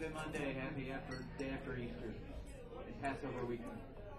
Happy Monday. Happy day after Easter. And Passover weekend.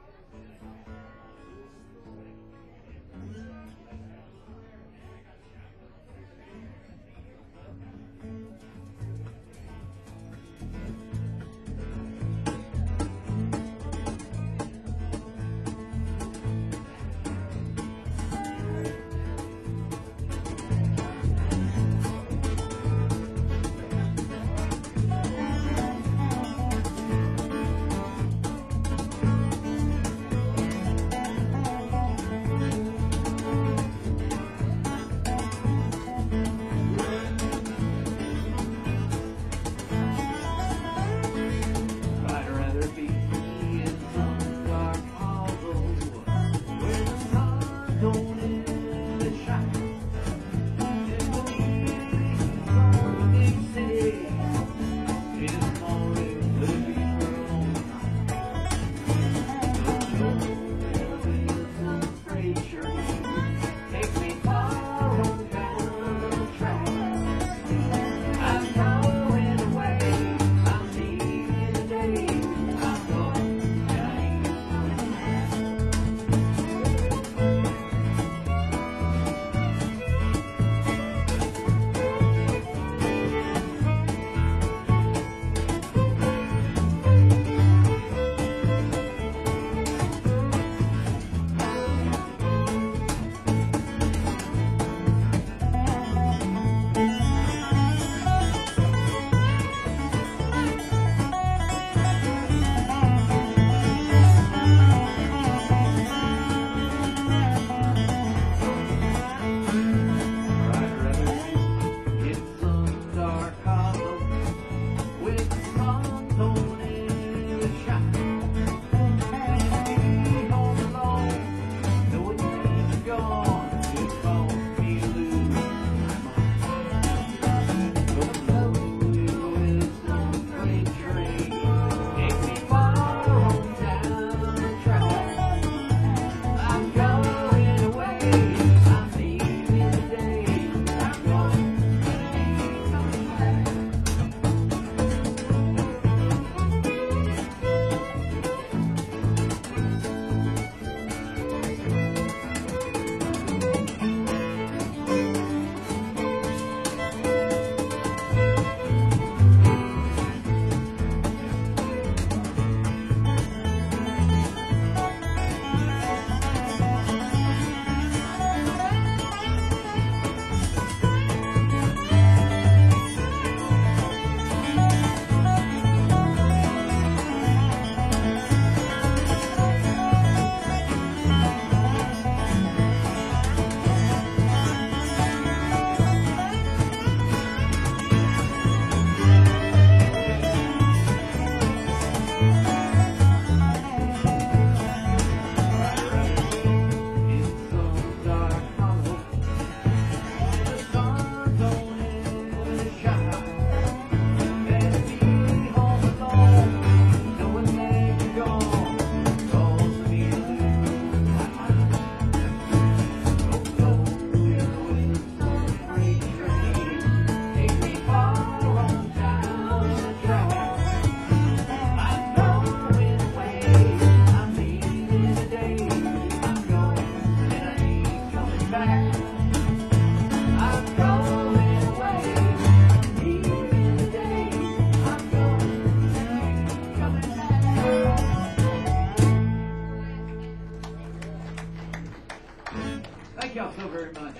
Thank y'all so very much.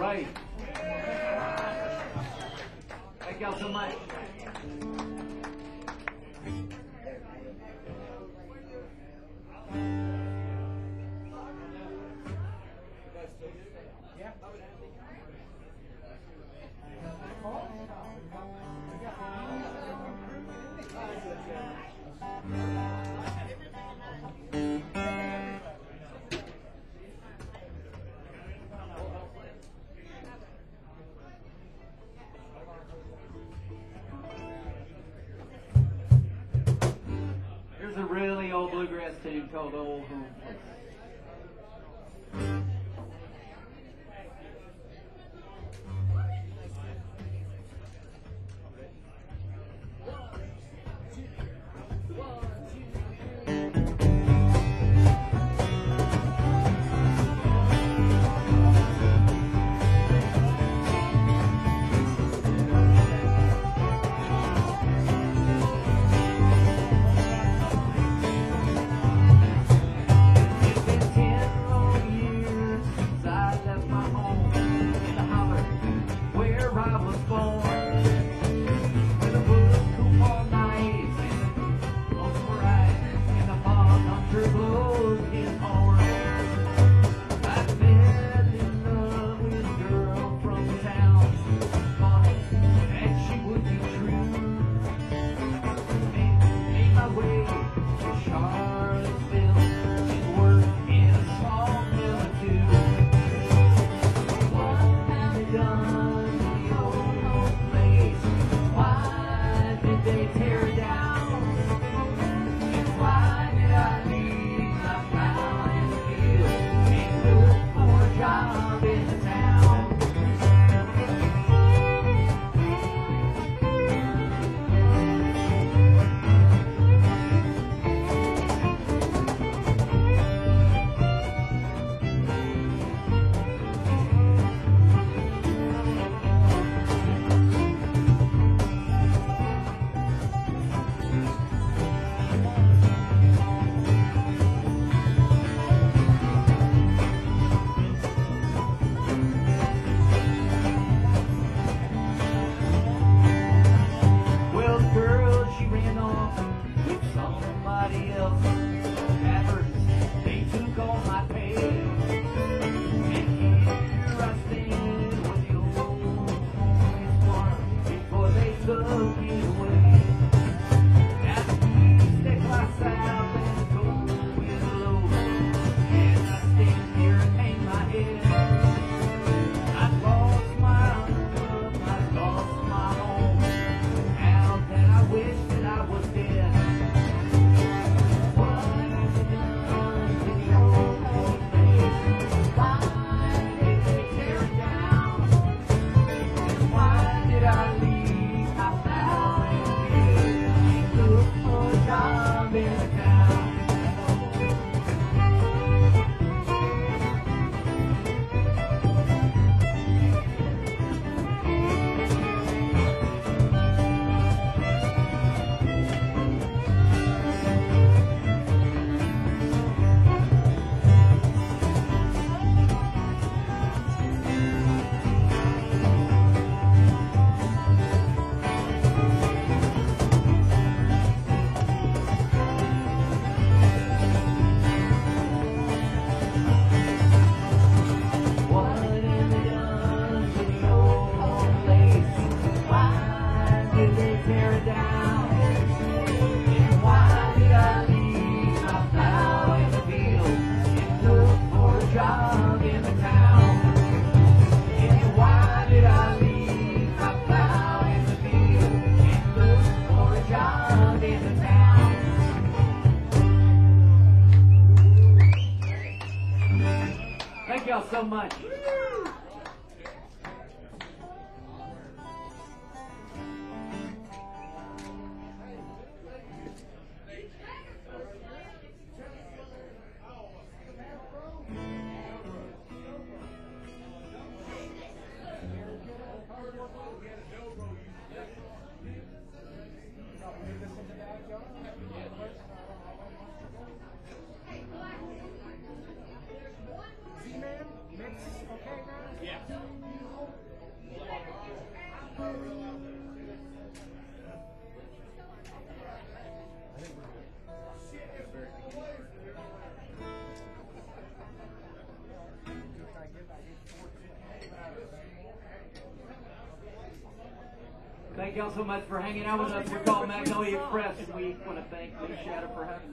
right. Thank y'all so much. Here's a really old bluegrass tune called Old Home Place. Thank y'all so much. Z-Man mix okay now? Yeah. Thank y'all so much for hanging out with us. We're called Magnolia Press, and we want to thank Lee Shadow for having us.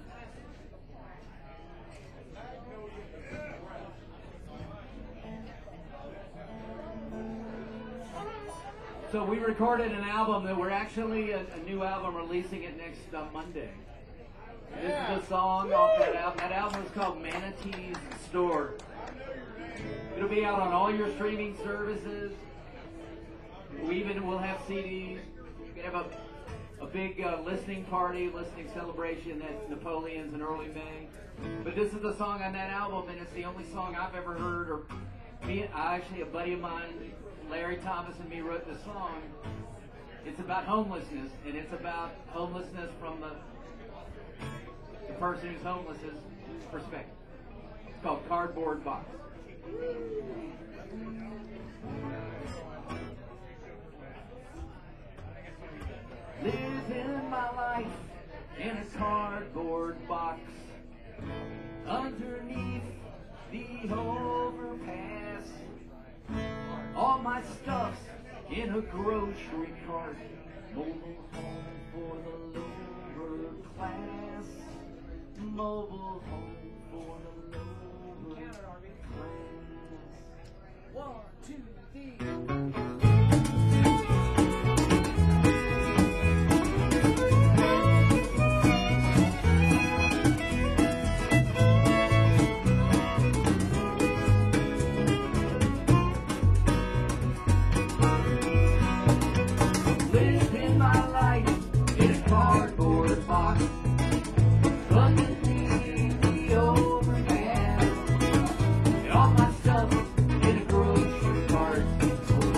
So we recorded an album that we're actually a new album, releasing it next Monday. This is a song off that album. That album is called Manatee's Store. It'll be out on all your streaming services. We even will have CDs. We have a big listening party, listening celebration at Napoleon's in early May. But this is the song on that album, and it's the only song I've ever heard. Or actually, a buddy of mine, Larry Thomas, and me wrote this song. It's about homelessness, and it's about homelessness from the person who's homeless' perspective. It's called Cardboard Box. Living my life in a cardboard box underneath the overpass. All my stuff's in a grocery cart. Mobile home for the lower class. Mobile home for the lower class. 1, 2, 3. Living my life in a cardboard box underneath the overpass, and all my stuff in a grocery cart.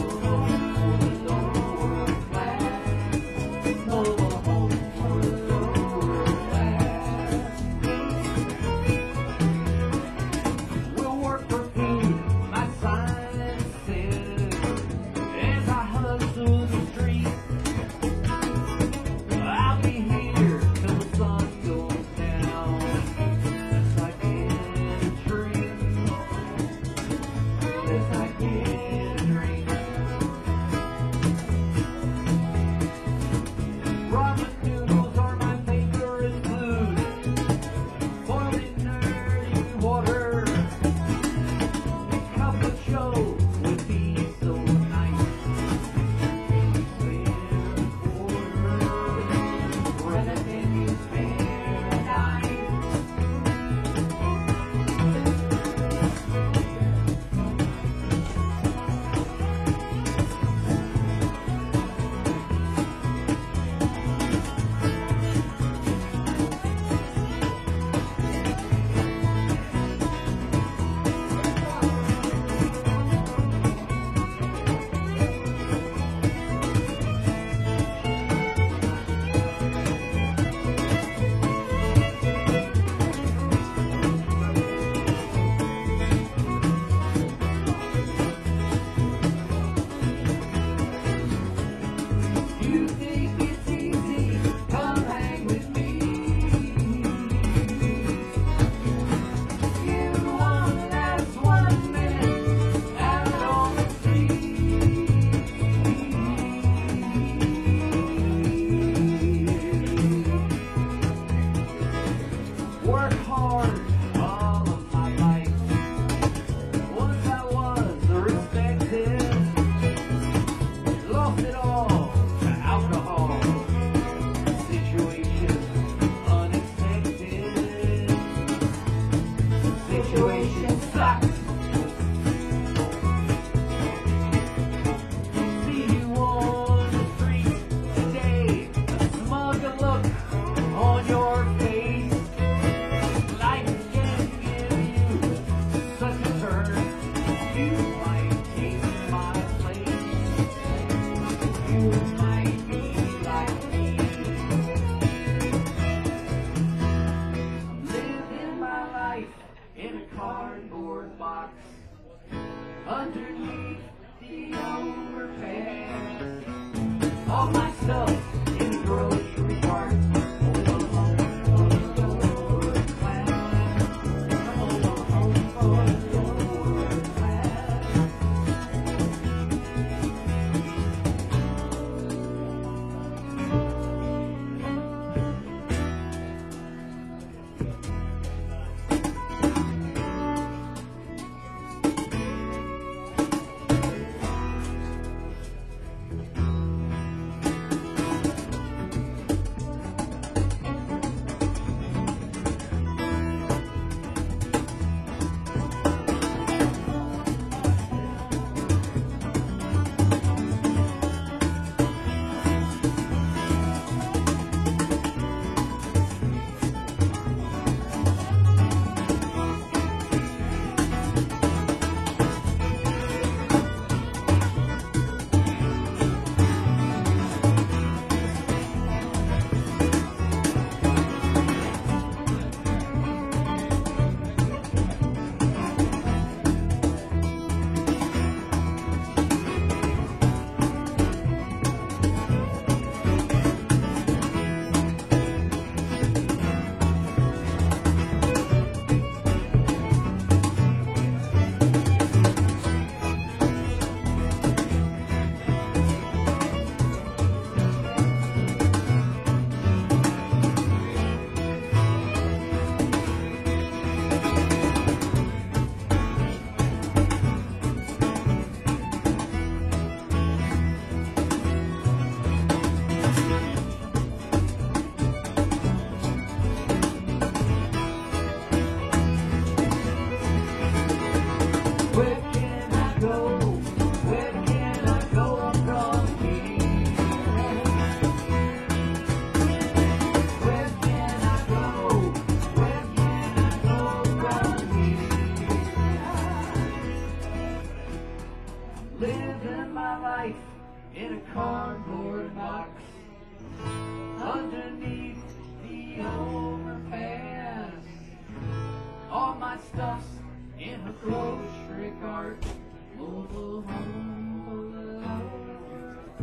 living my life in a cardboard box underneath the overpass. All my stuff's in a grocery cart. Mobile home full of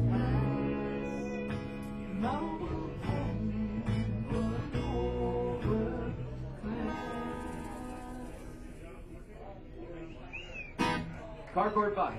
mobile home full of cardboard box.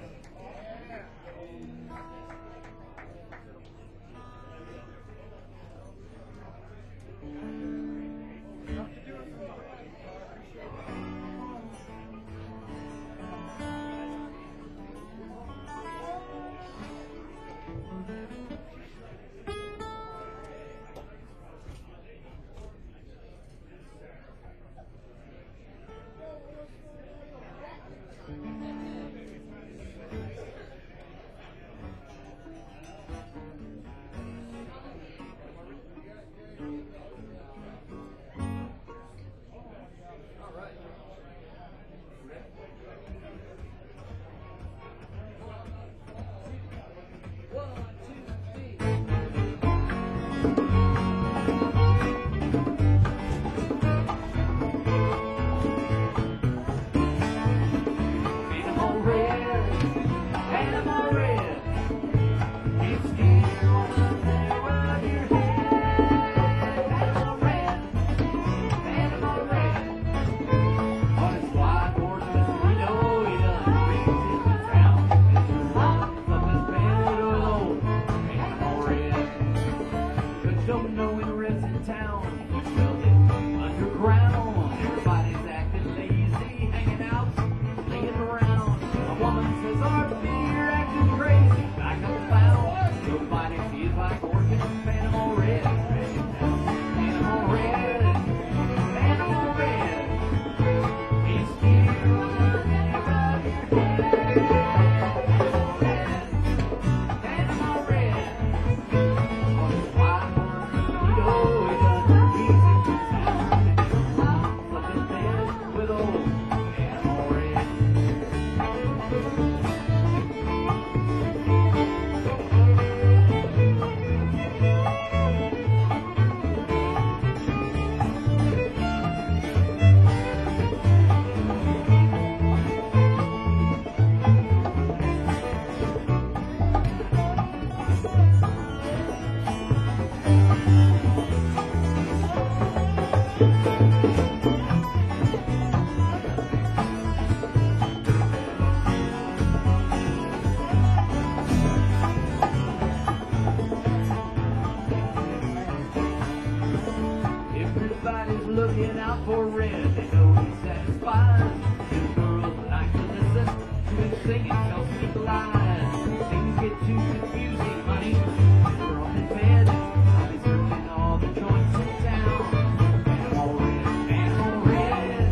Looking out for red, they know he's satisfied. Two girls like to listen to him singing, tell sweet lies. Things get too confusing, honey. We're on in bed. I'll be searching all the joints in town. Animal red, animal red,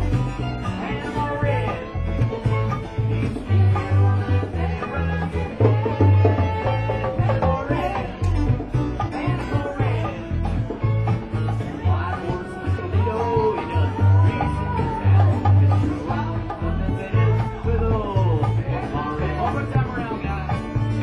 animal red. He's still on the terror. Animal red, animal red. White horse, Toledo, he does reason in town. Mr. Wild, on the bed with old animal red. One more time around, guys.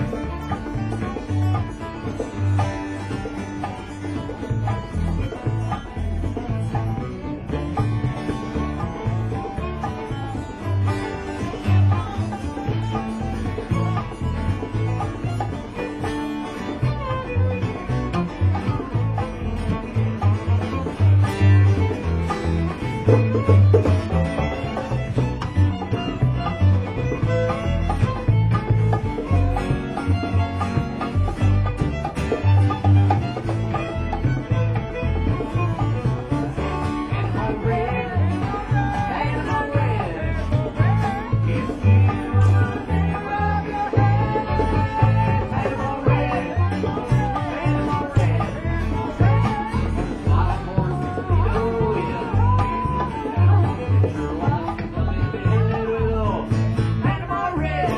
Animal red, animal red. He's still on the terror of your head. Animal red, animal red. White horse, Toledo, he does reason in town. Mr. Wild, on the bed with old animal red.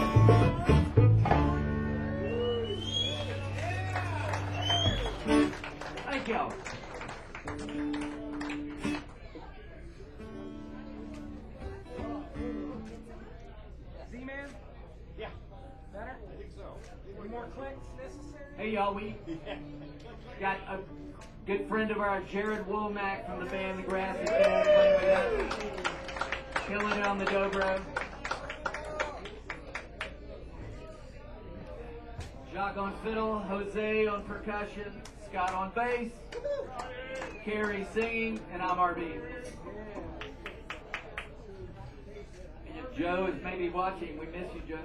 Thank y'all. Z-Man? Yeah, Better? I think so. Any more clicks necessary? Hey y'all, we got a good friend of ours, Jared Womack from the band The Grassy Band, playing with us, killing it on the dobro. Jacques on fiddle, Jose on percussion, Scott on bass, Carrie singing, and I'm RB. And if Joe is maybe watching, we miss you, Joe.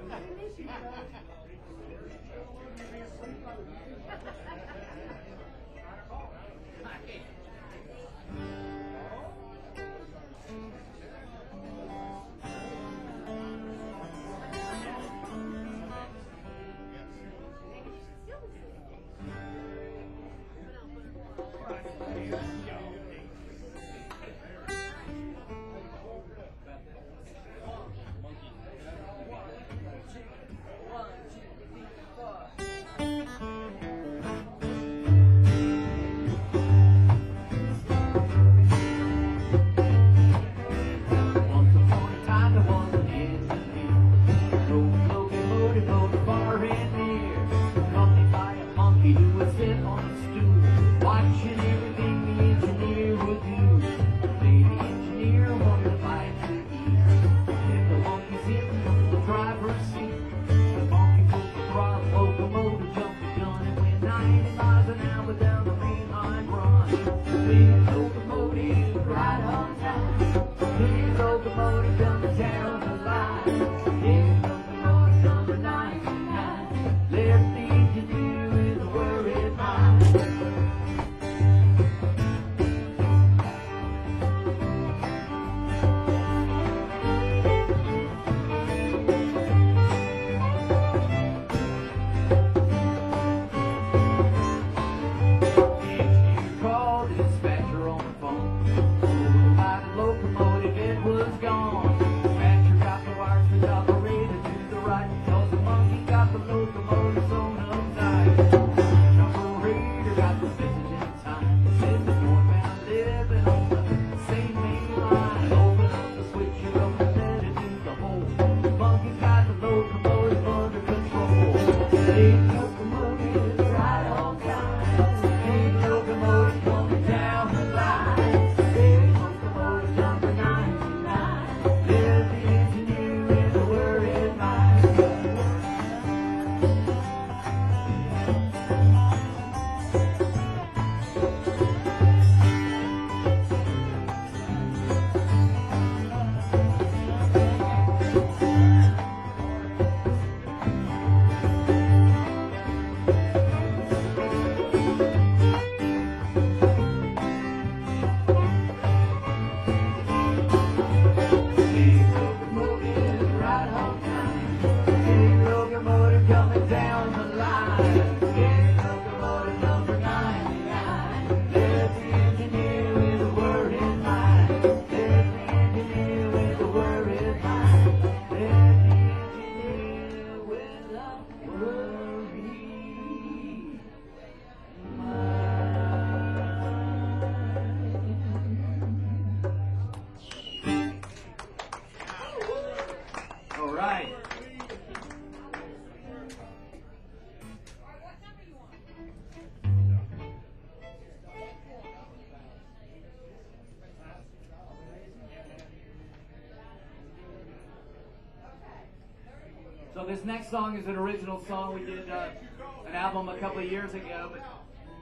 So this next song is an original song. We did an album a couple of years ago, but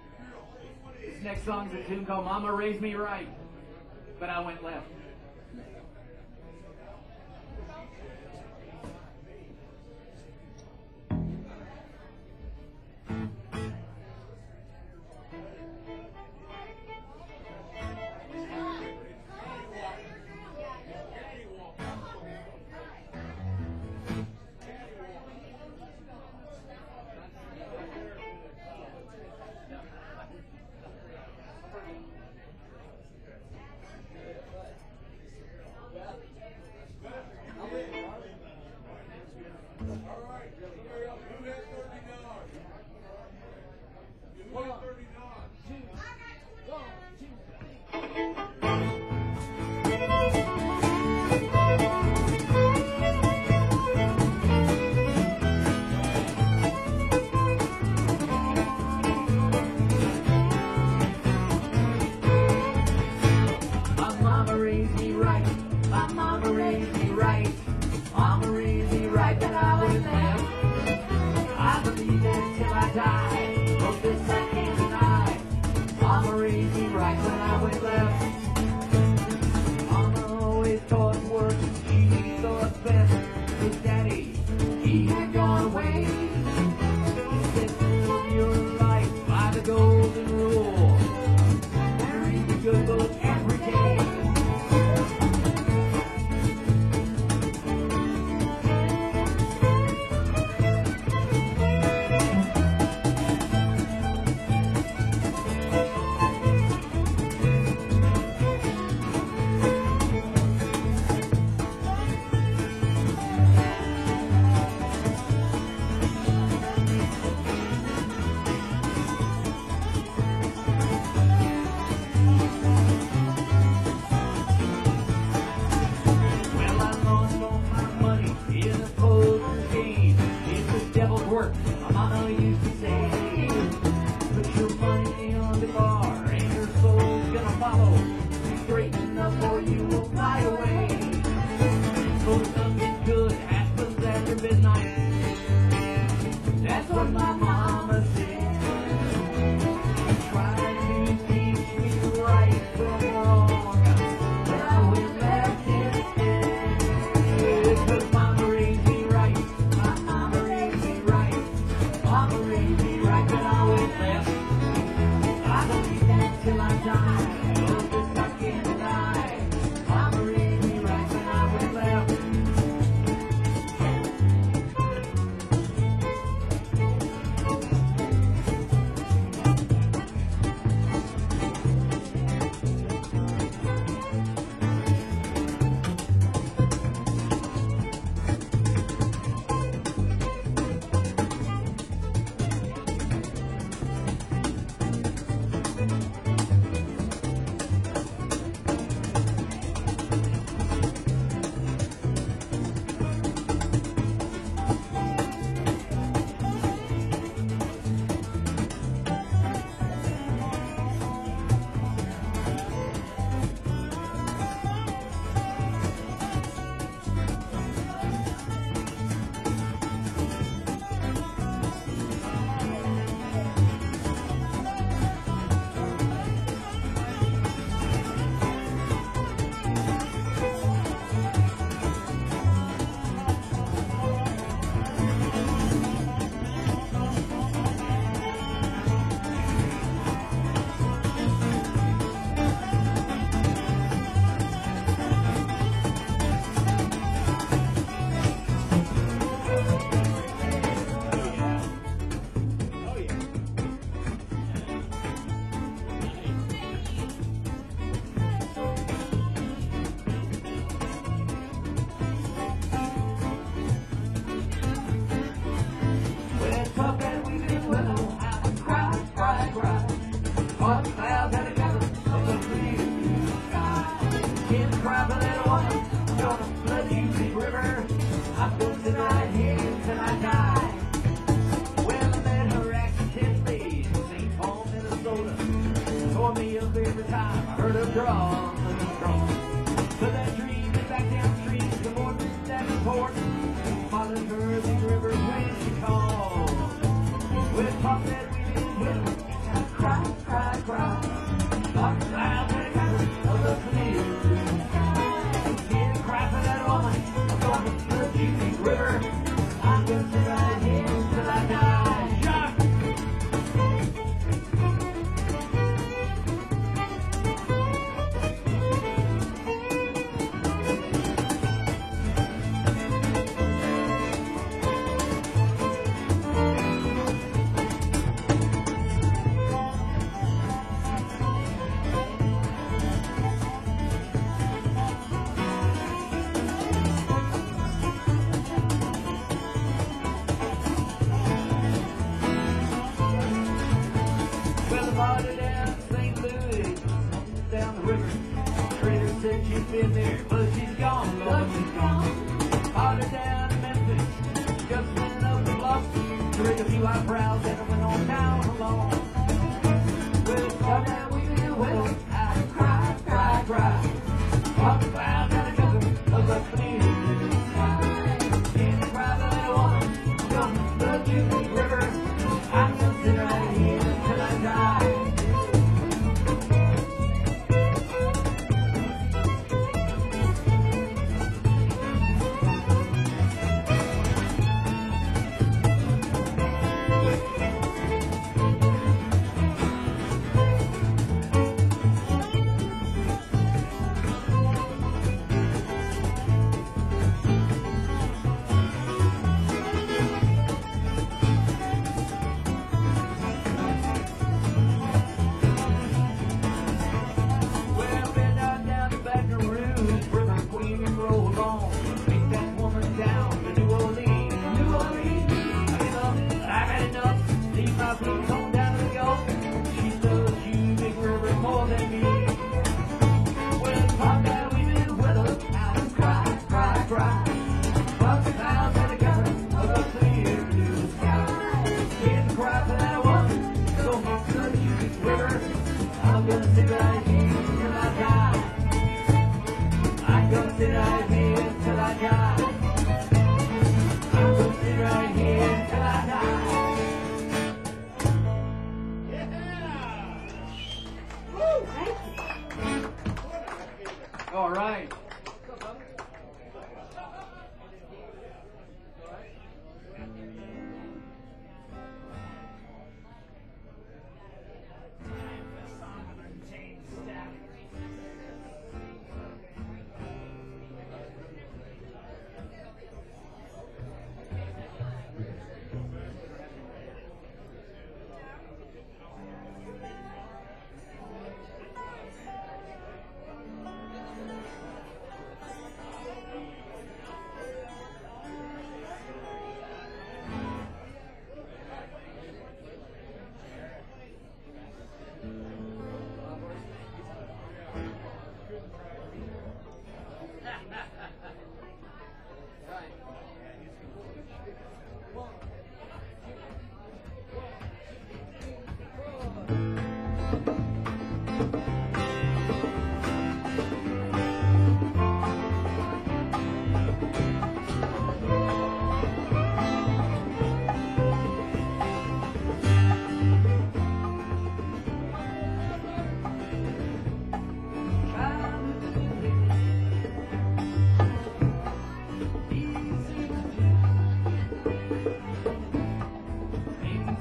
this next song is a tune called Mama Raised Me Right, but I went left. I die. Wrote this I can't deny. Mama raised me right when I went left. Mama always taught work. She thought best. His daddy, he had gone away. He said, live your life by the golden rule. Read the good book every day. Well, I lost all my money in a poker game. It's the devil's work, my mama used to say. Put your money on the bar and your soul's gonna follow. Straighten up or you will fly away. So something good happens after midnight. That's what my mama said. Trying to teach me right from wrong. But I went left instead. 'Cause mama raised me right. My mama raised me right. Mama raised me right when I went left. I believe that till I die. Oh, this I can't deny. Mama raised me right when I went left. Well, it's tough that we've been willow. I cry, cry, cry. All the clouds had together of the blue sky. Can't cry for that woman. Gonna flood you, big river. I'm going to ride here till I die. Well, I met her accidentally in St. Paul, Minnesota. Tore me up every time I heard her draw the drum. But that dream is back downstream to more than that report. Followed her big river when she called. With pop that we did with I cry, cry, cry. Talk loud and cover of the clear. Can't cry for that woman. I'm gonna flood you, big river. I'm gonna sit right here till I die. Shock! Well, I bought her down in St. Louis, down the river. Trader said she'd been there, but she's gone, Lord, she's gone. Bought her down in Memphis, just went up the block. Rigged a few eyebrows and went on down along. Well, it's tough that we feel well. I cry, cry, cry. Talk about that together of the clear sky. Can't cry for that woman. Come, the Judy River. I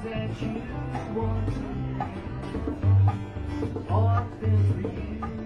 that you want to all I feel for you.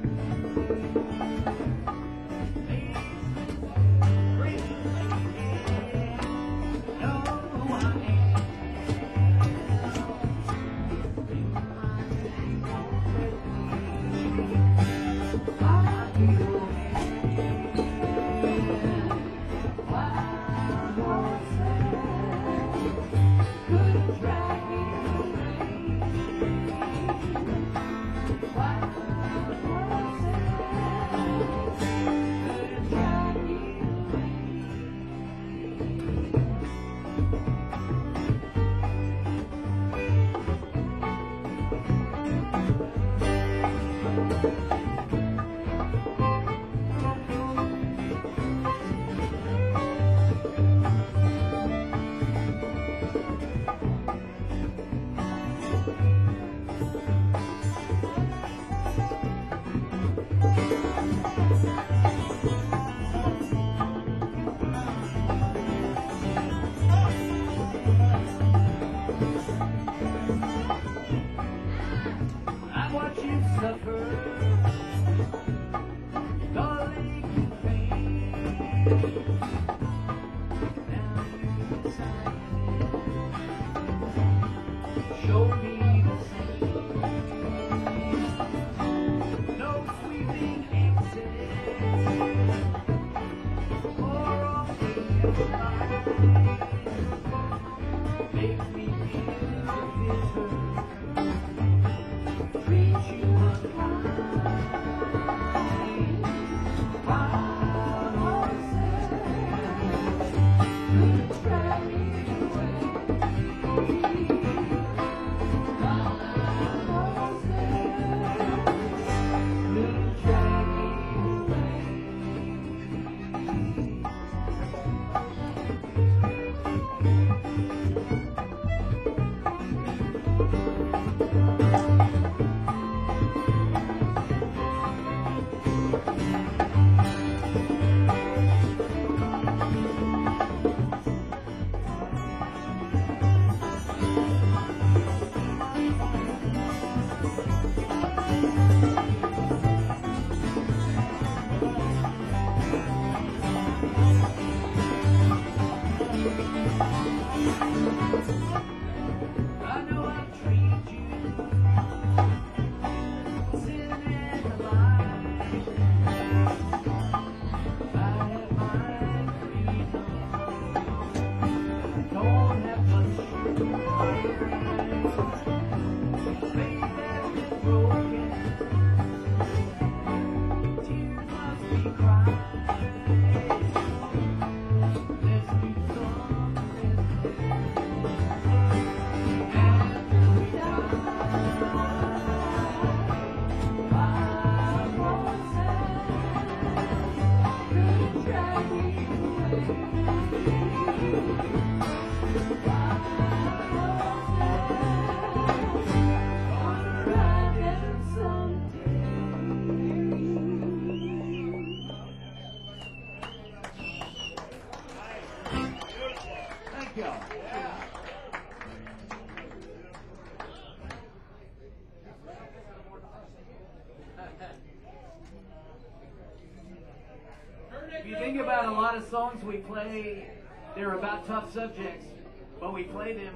If you think about a lot of songs we play, they're about tough subjects, but we play them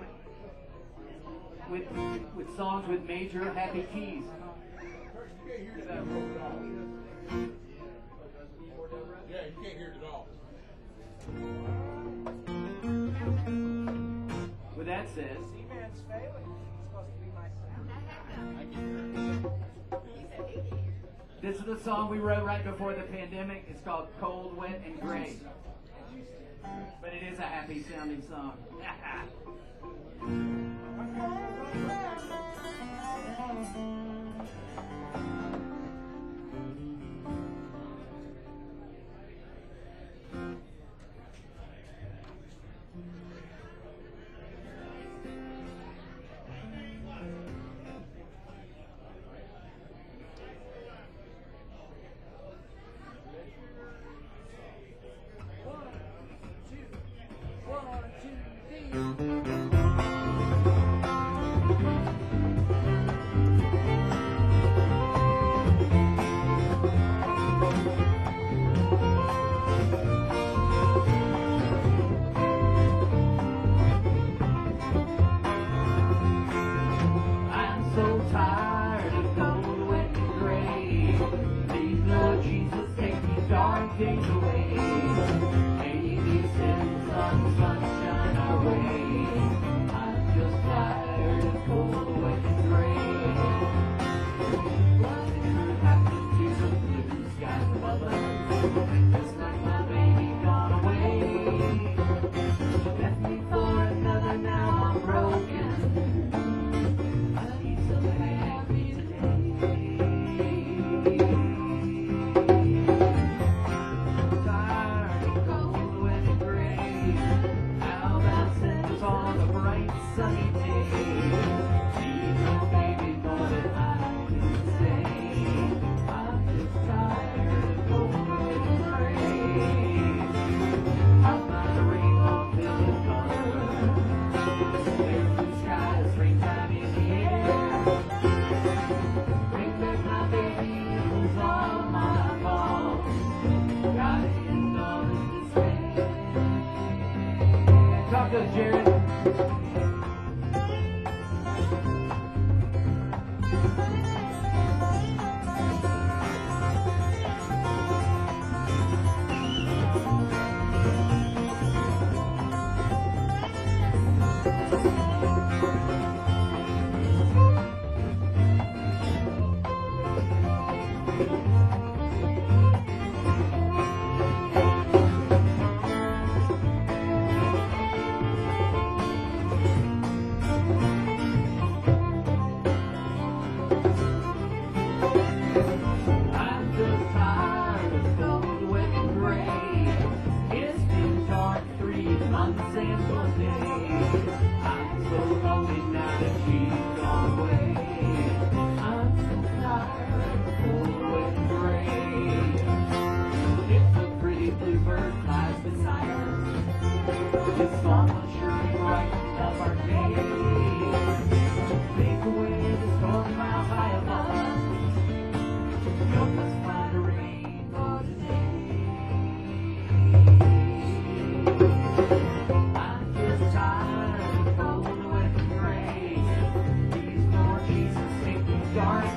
with songs with major happy keys. Yeah, you can't hear it at all. With that said, C-Man's failing. It's supposed to be my sound. I can hear it. this is the song we wrote right before the pandemic. It's called Cold, Wet, and Gray. But it is a happy sounding song. One, two, three.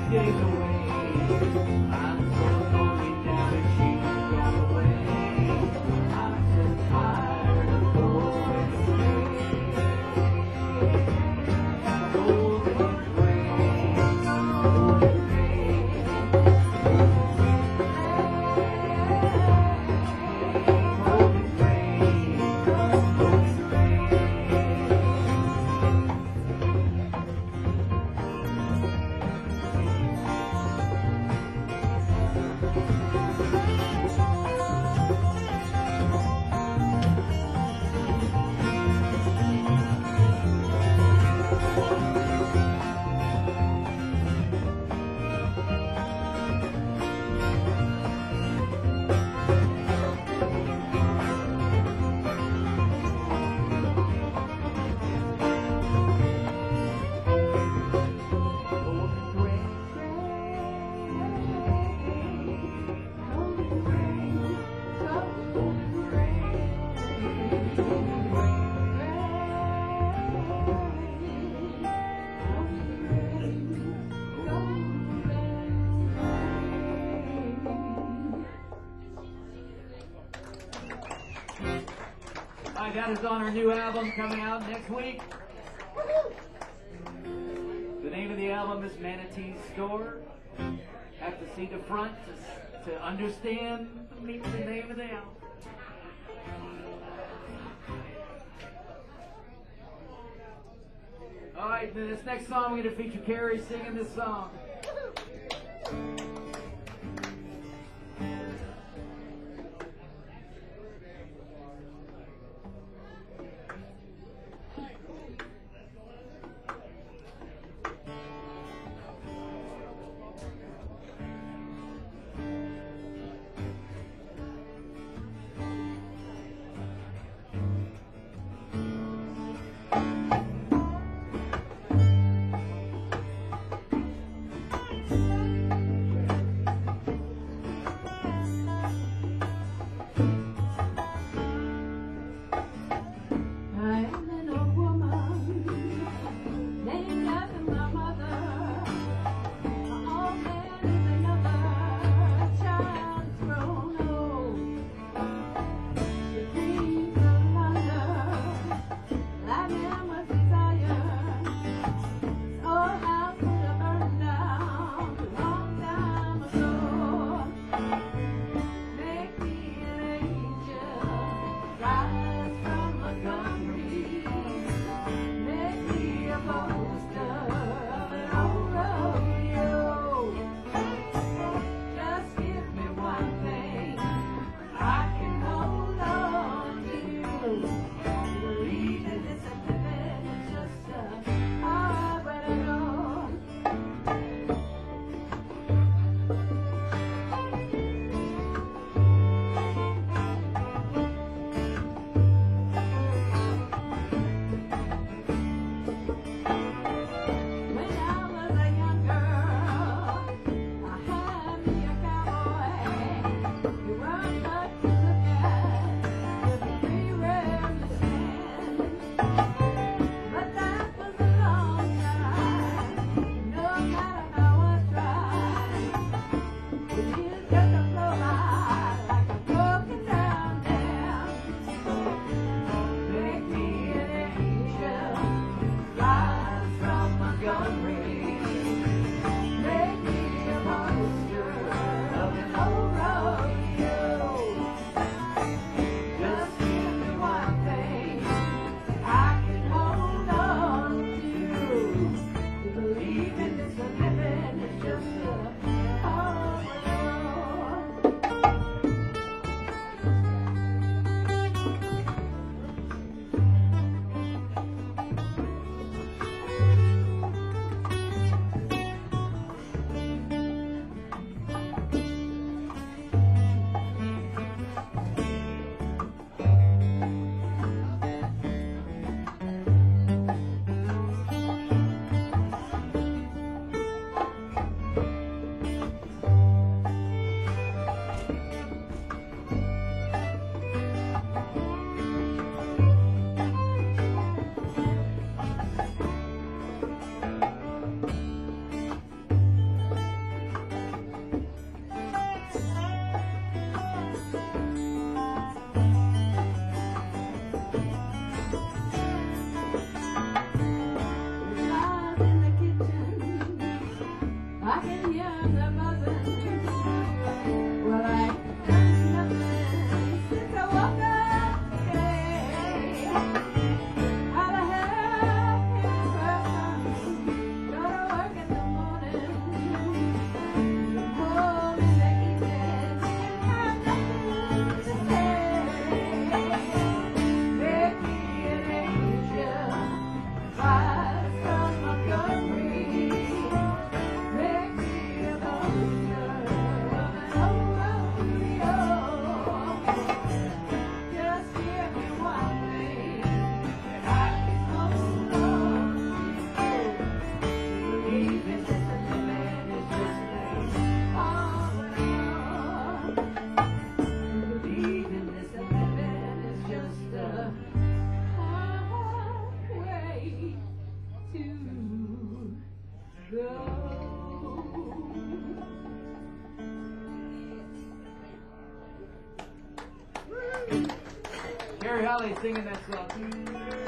days away. I'm so lonely now that she's gone away. I'm so tired of going away. Golden rain, golden rain, golden rain, golden rain. Alright, that is on our new album coming out next week. The name of the album is Manatee's Store. Have to see the front to understand the name of the album. Alright, this next song we're going to feature Carrie singing this song. Gary Holly singing that song.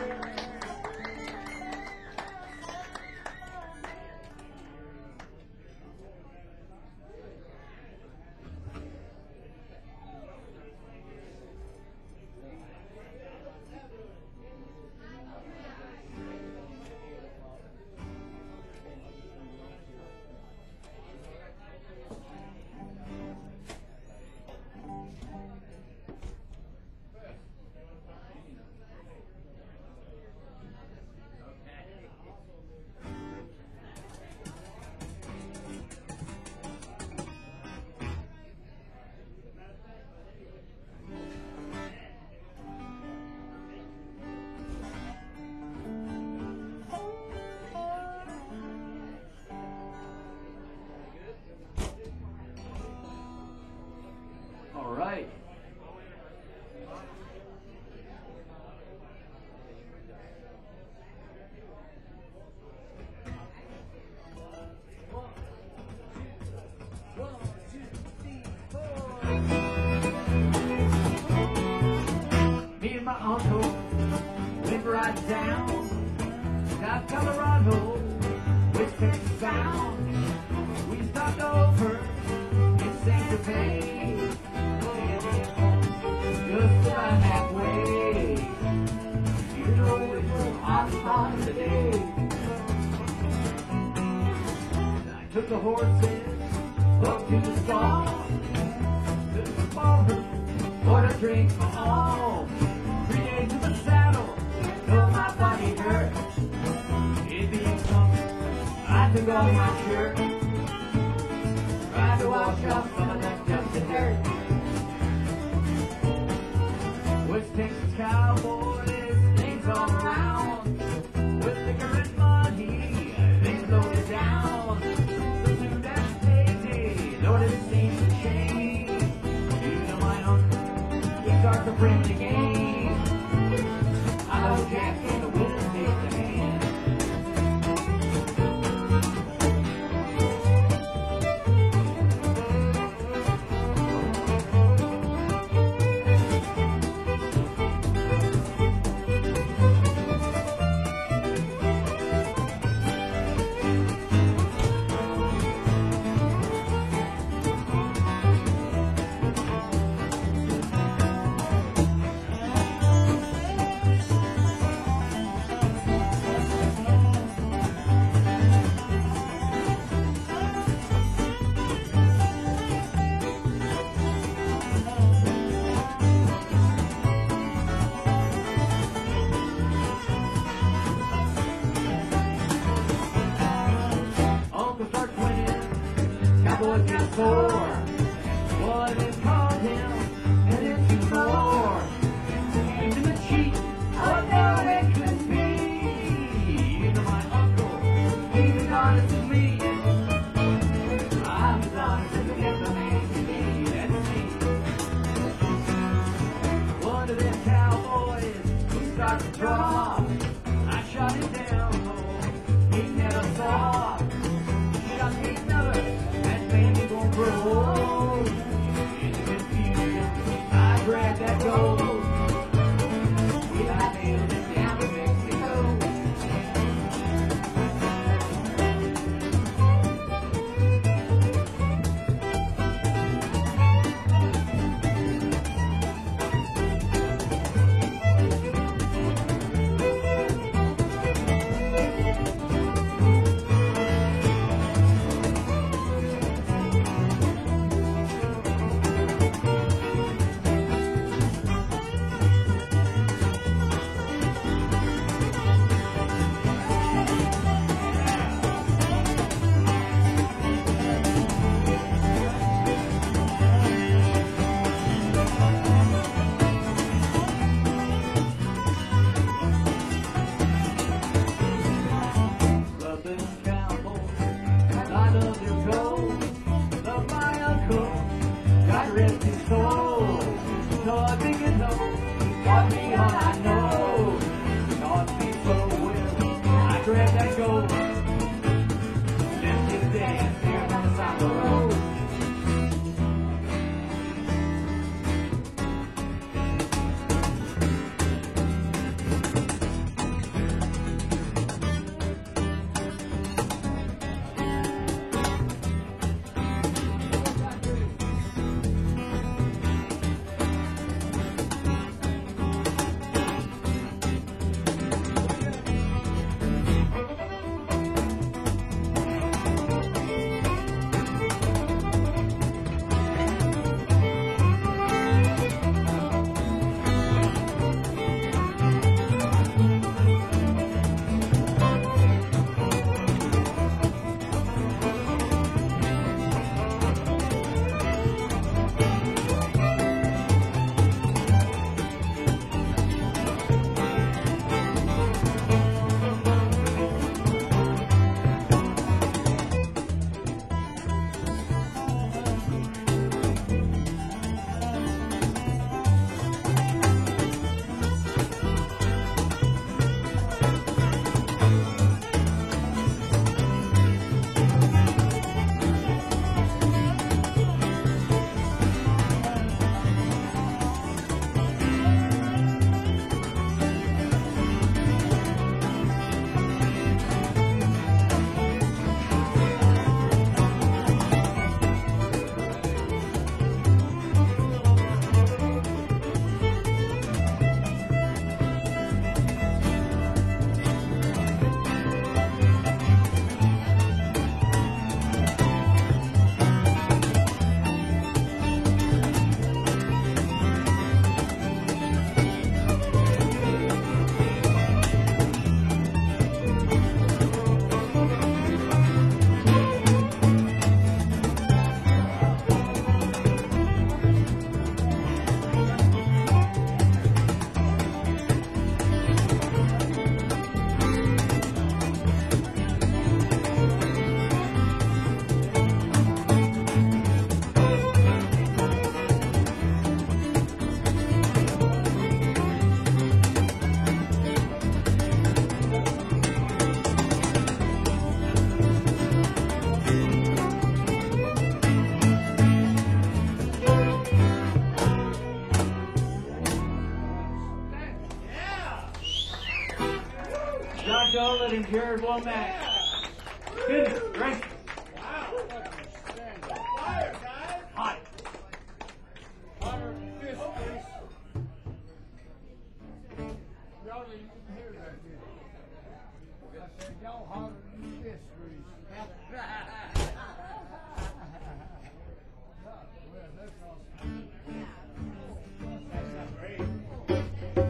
All right. Me and my uncle live right down South Colorado, which Texas sound. We stopped over in Santa Fe, just about halfway. You know it's a hot spot today. I took the horses up to the stall, to the ballroom, for a drink for all. 3 days in the saddle, till my body hurt. It being summer, I took off my shirt, tried to wash off some of that dust and dirt. West Texas cowboys, things all around, with liquor and money, they slowed it down. So soon as payday, Lord, it seems to change. You know my uncle, he starts to bring the game. I know Jack and the winner takes the hand. Uncle starts winning, Cowboys got four. What is called him, and then two more. Came to the cheat, oh no, it could be. You know my uncle, he's as honest as me. I'm as honest as the man can be, that's me. One of them cowboys, he starts to draw. I shot him down, oh, he never saw. Shot me another, that man he won't grow. In the confusion, I grabbed that gold. I nailed it down to Mexico. Wood and Jared Womack. Goodness gracious. Fire, guys! Hot. Fire fist grease. Y'all didn't even hear that, did you? I said, y'all hotter than fist grease. Well, that's awesome. That's great.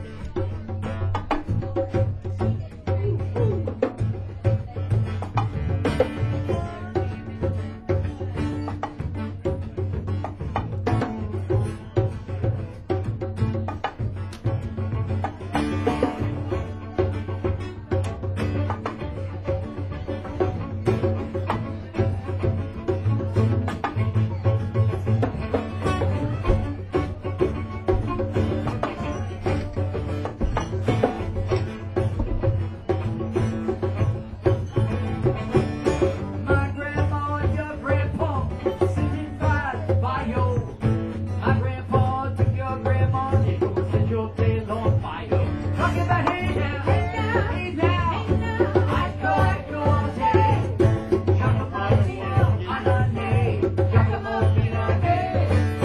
My grandma and your grandpa sitting by your. My grandpa took your grandma and go set your tail on fire. Talking about hey now, hey now, I go all day. Chakamalina, anane, chakamalina, hey.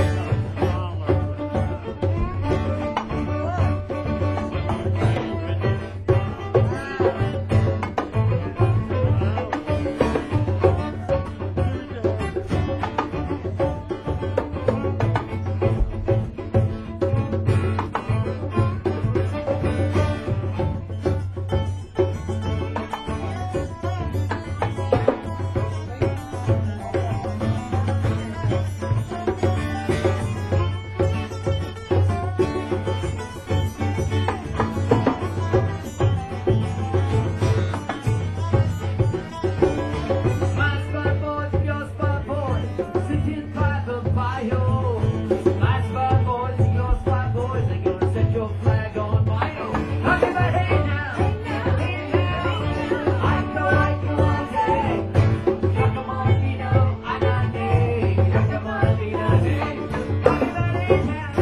My spot boys, your spot boys, sitting by the fire. My spot boys, your spot boys, they gonna set your flag on fire. Talking about hey now, hey now, I go all day. Chakamalina, anane, chakamalina, hey. Talking about hey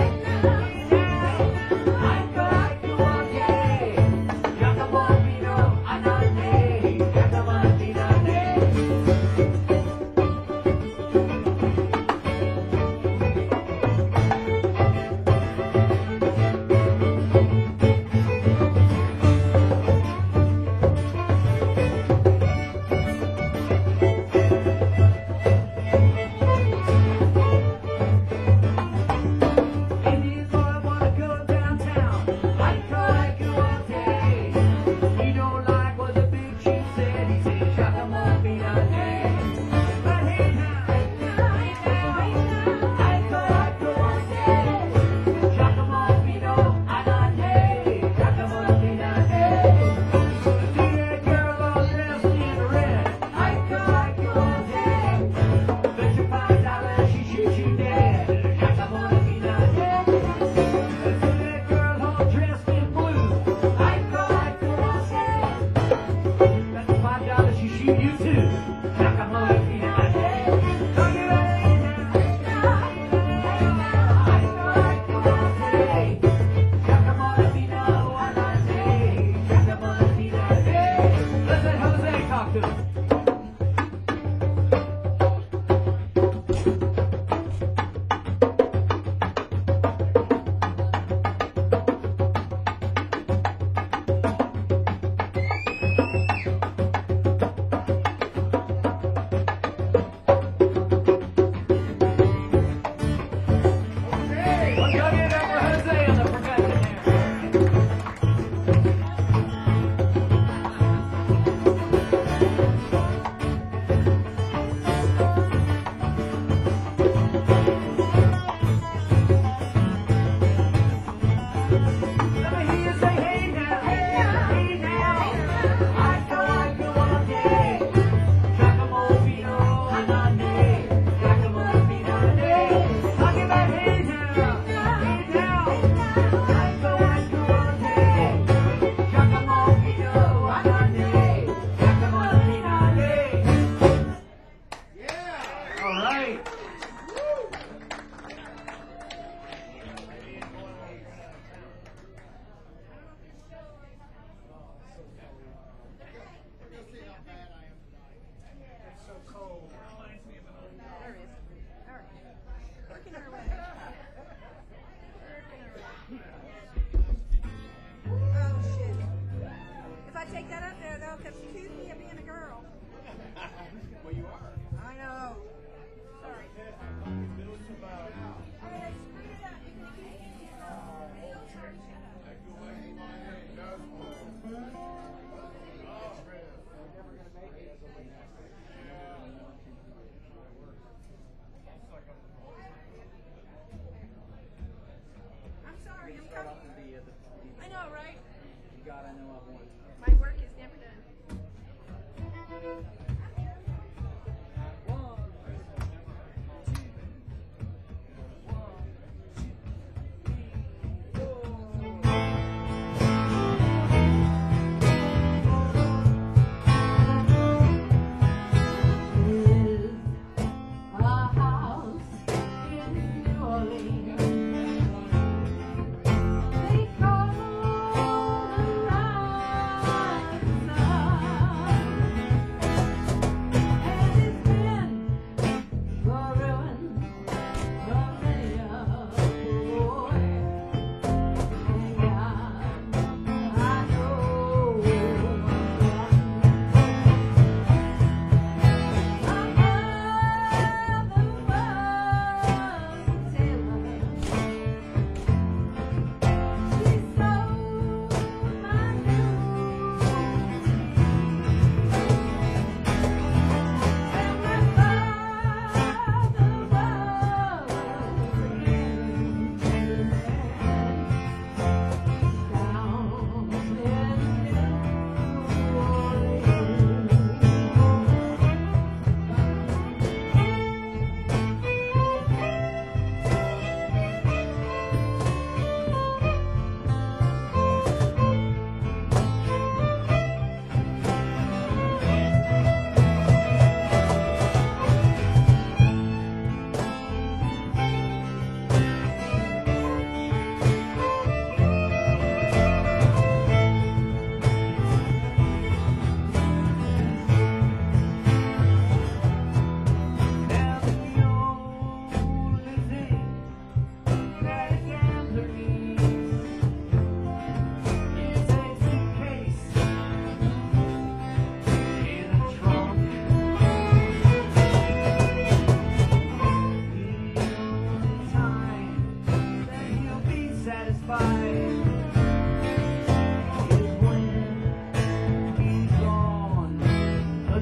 now, I go all day. Chakamalina, anane, chakamalina, hey. Indian boy wanna go downtown. I go all day. He don't like what the big chief said. He said, "Chakamalina, hey." But hey now, I go all day. Chakamalina, anane, chakamalina, hey. See that girl all dressed in red. I go all day. Bet you $5 she shoots you dead. Chakamalina, hey. See that girl all dressed in blue. I go all day. Bet you $5 she shoot you too. Chakamalina, hey. Talking about hey now, I go all day. Chakamalina, anane, chakamalina, hey. Let's let Jose talk to us.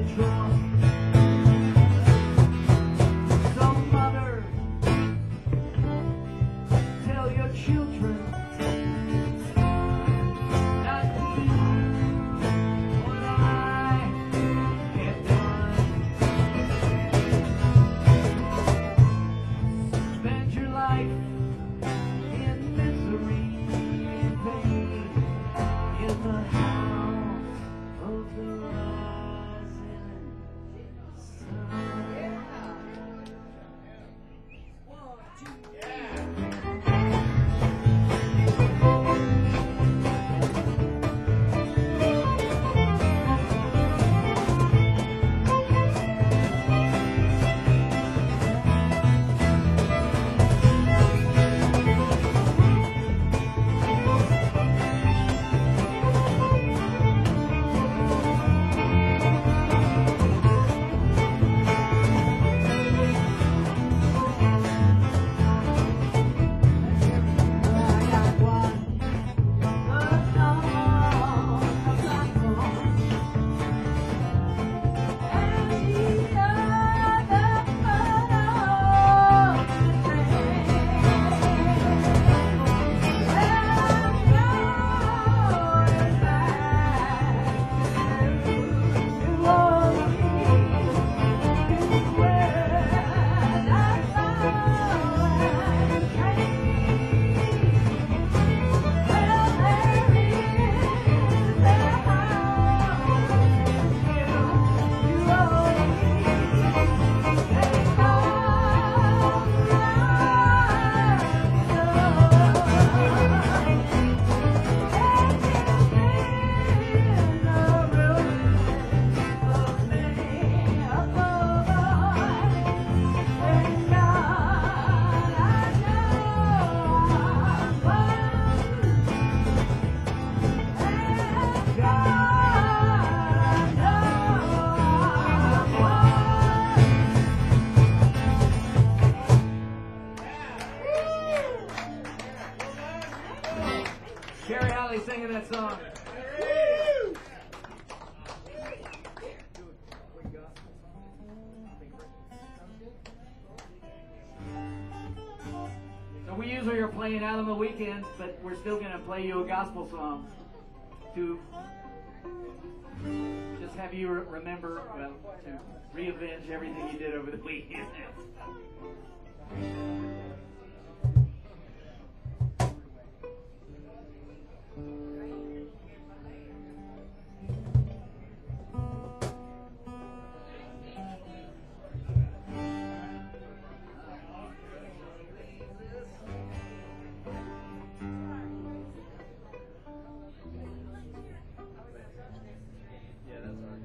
drunk. So mother, tell your children not to do what I have done. Spend your life in misery and pain in the house of the rising sun. Sherry Holly singing that song. So we usually are playing out on the weekends, but we're still going to play you a gospel song to just have you remember, well, to re-avenge everything you did over the weekend. Yeah, that's all right.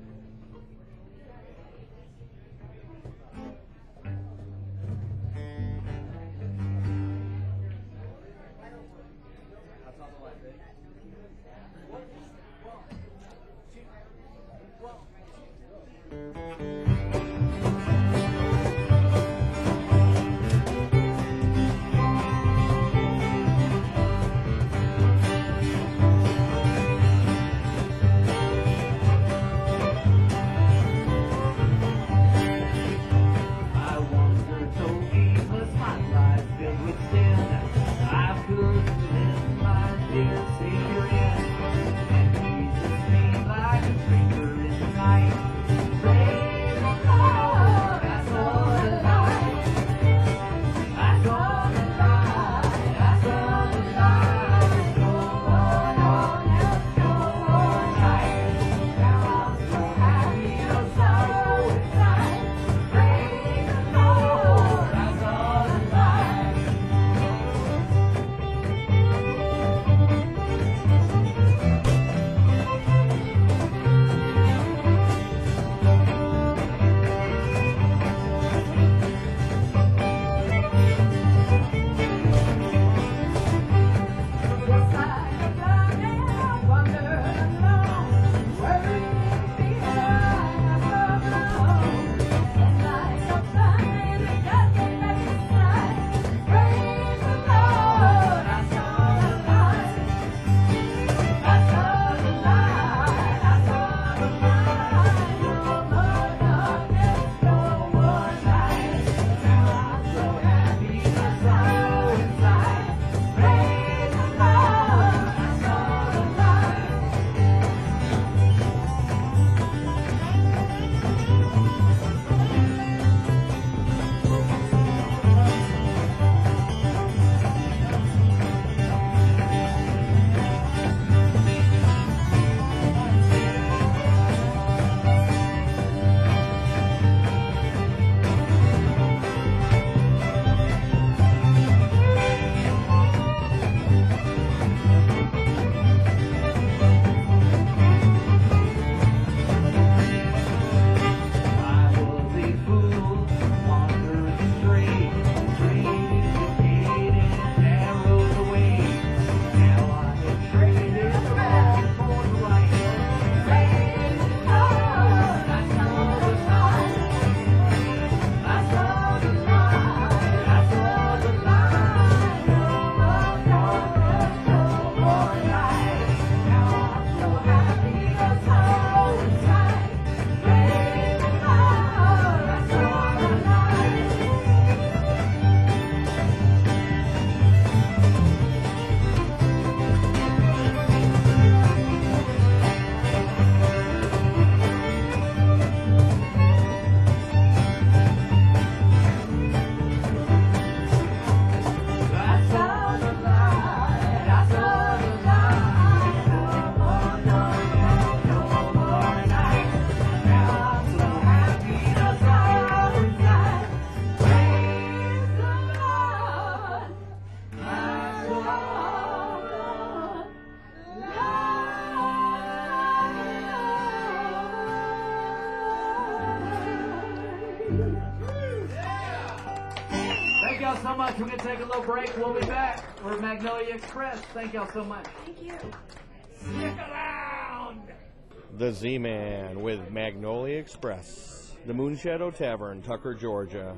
Thank y'all so much. We're going to take a little break. We'll be back. We're Magnolia Express. Thank y'all so much. Thank you. Stick around. The Z-Man with Magnolia Express. The Moonshadow Tavern, Tucker, Georgia.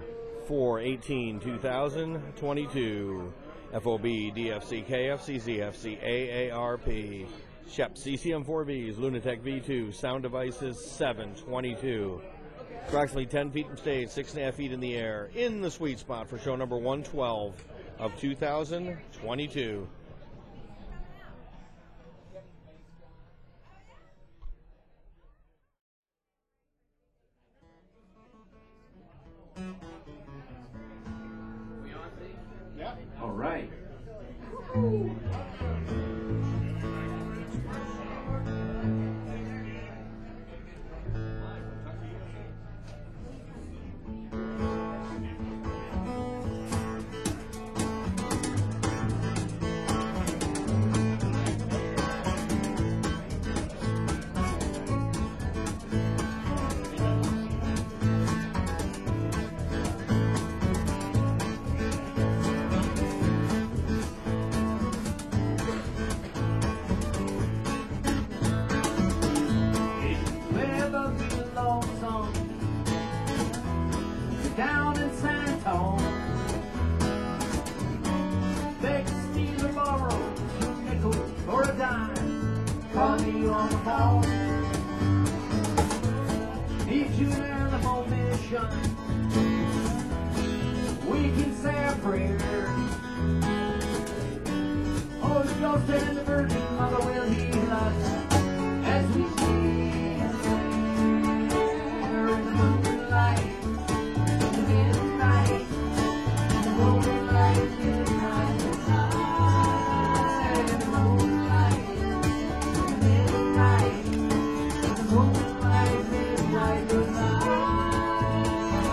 4/18/2022. FOB, DFC, KFC, ZFC, AARP. Shep, CCM4Bs, Lunatech V2, Sound Devices 722. Approximately 10 feet from stage, 6.5 feet in the air, in the sweet spot for show number 112 of 2022. All right. Wherever we lonesome, down in San Antonio, beg, steal, or borrow, 2 nickels or a dime, call me on the phone. Need you in animal mission, we can say a prayer. Holy Ghost and the Virgin Mother will heal us as we sing there in the moonlight, in the midnight, in the moonlight, midnight, in the moonlight, in the midnight, in the moonlight, midnight, midnight.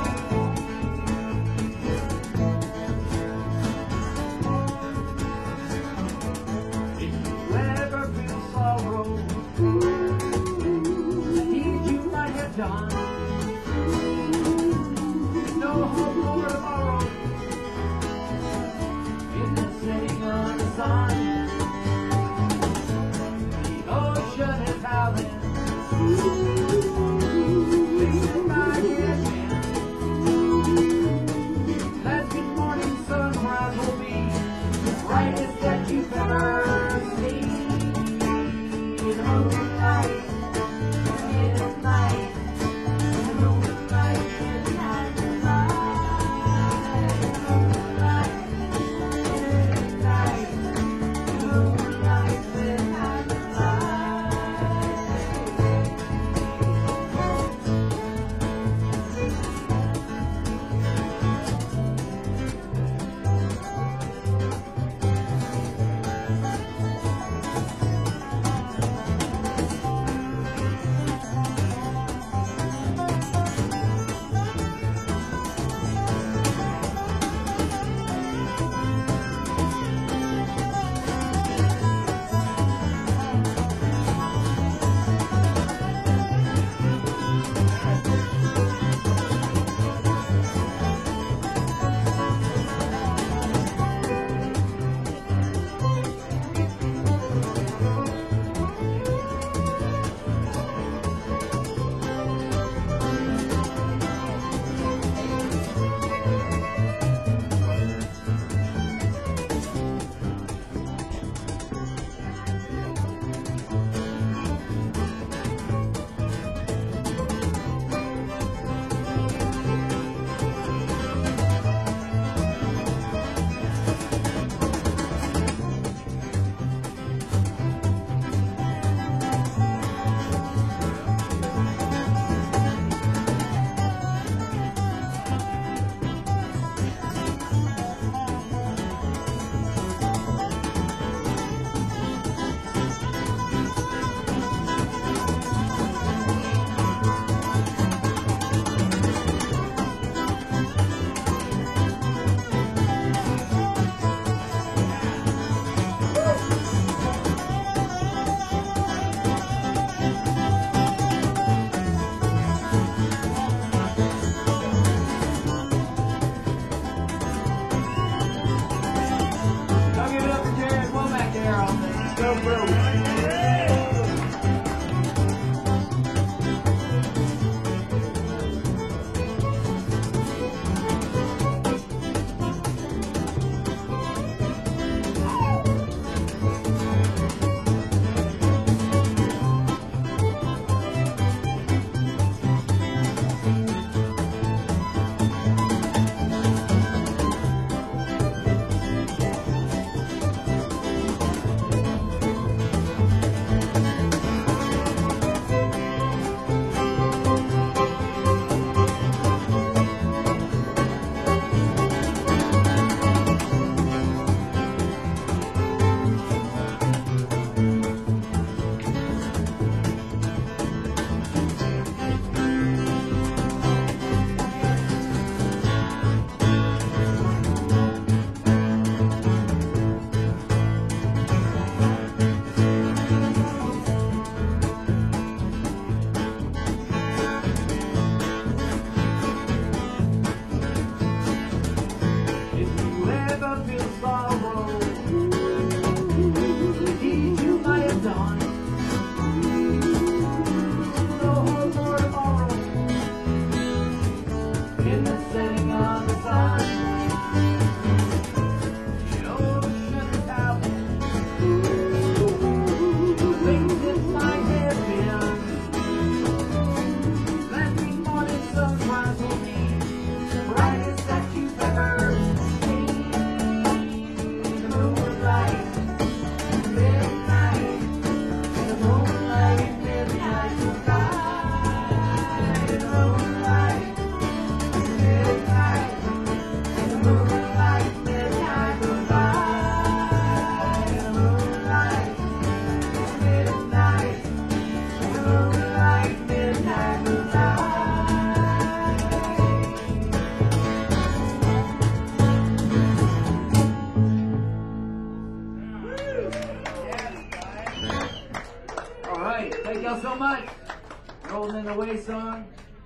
Gentlemen Away song.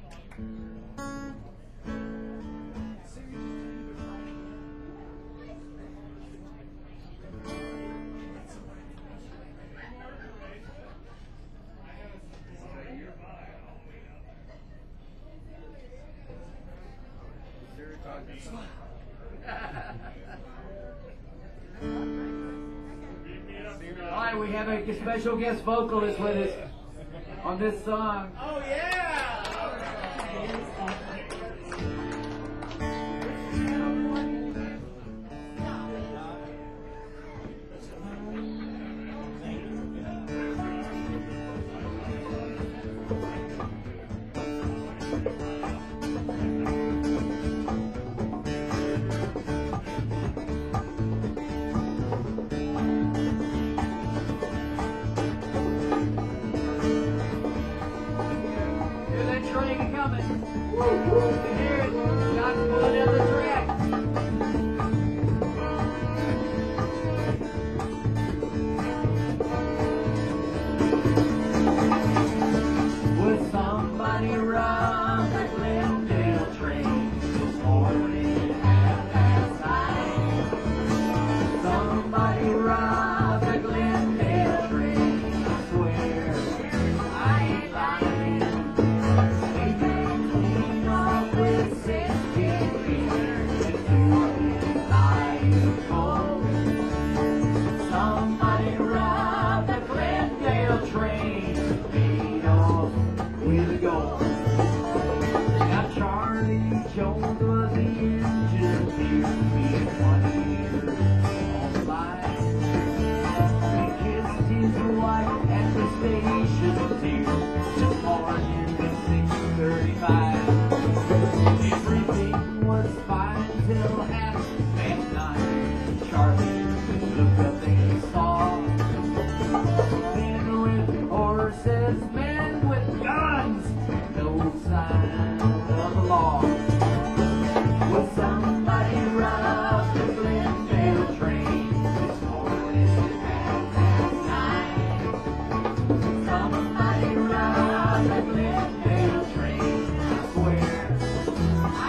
All right, we have a special guest vocalist with us on this song. Oh, yeah! Hear that train coming. You hear it. John's pulling down the track. Would somebody run the Glendale train this morning at 9:30? Somebody run the Glendale train, I swear I ain't lying. They came clean off with 16 beers and 2 lying cold. Somebody run the Glendale train, made off with gold. Now Charlie Jones was the engineer, being 20 years on the line. He kissed his wife at the station here this morning at 6:35. Everything was fine till 9:30. Charlie looked up and he saw men with horses, men with guns, no sign of the law. Would somebody rob the Glendale train this morning at 9:30? Somebody rob the Glendale train, I swear I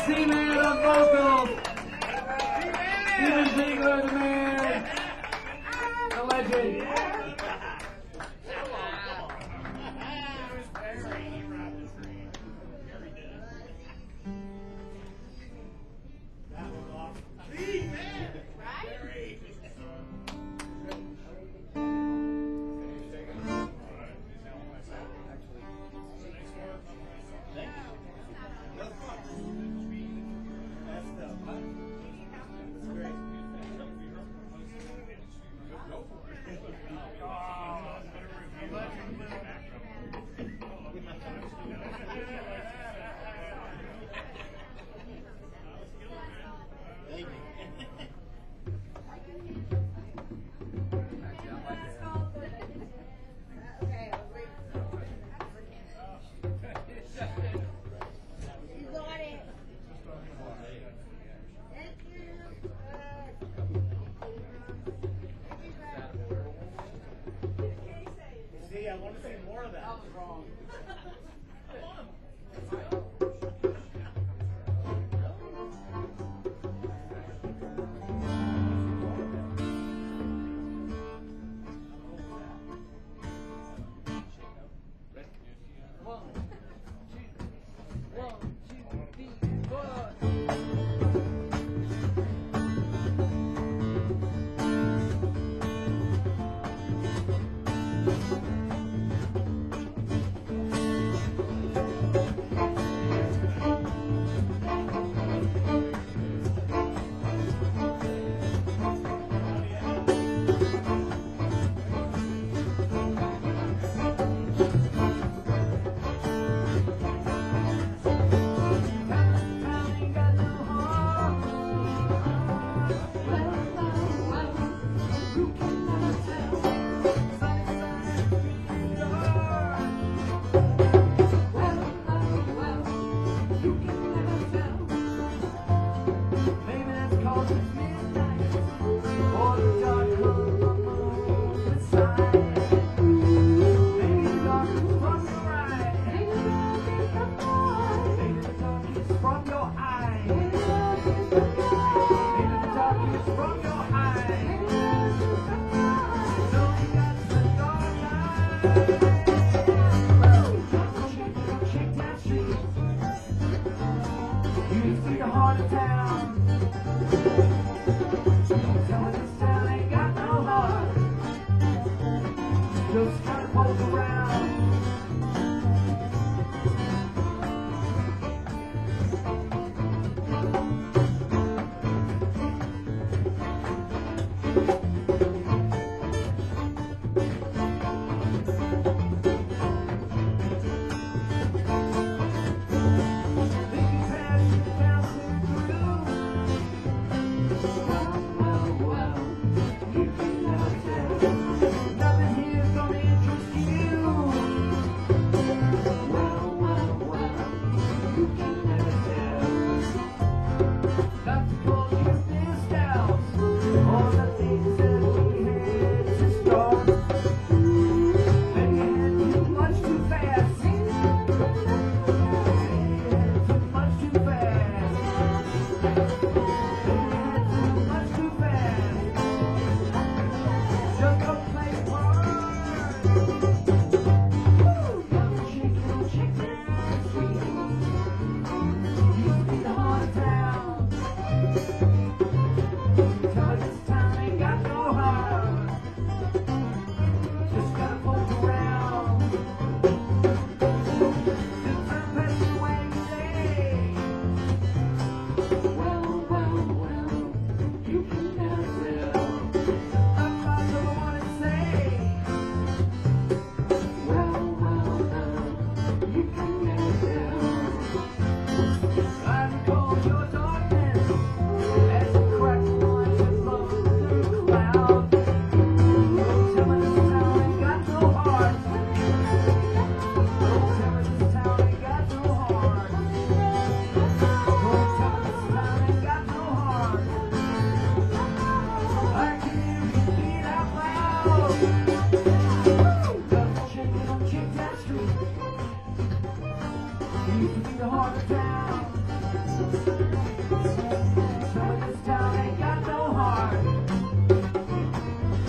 C-Man on vocals. Steven Ziegler, the man. The legend.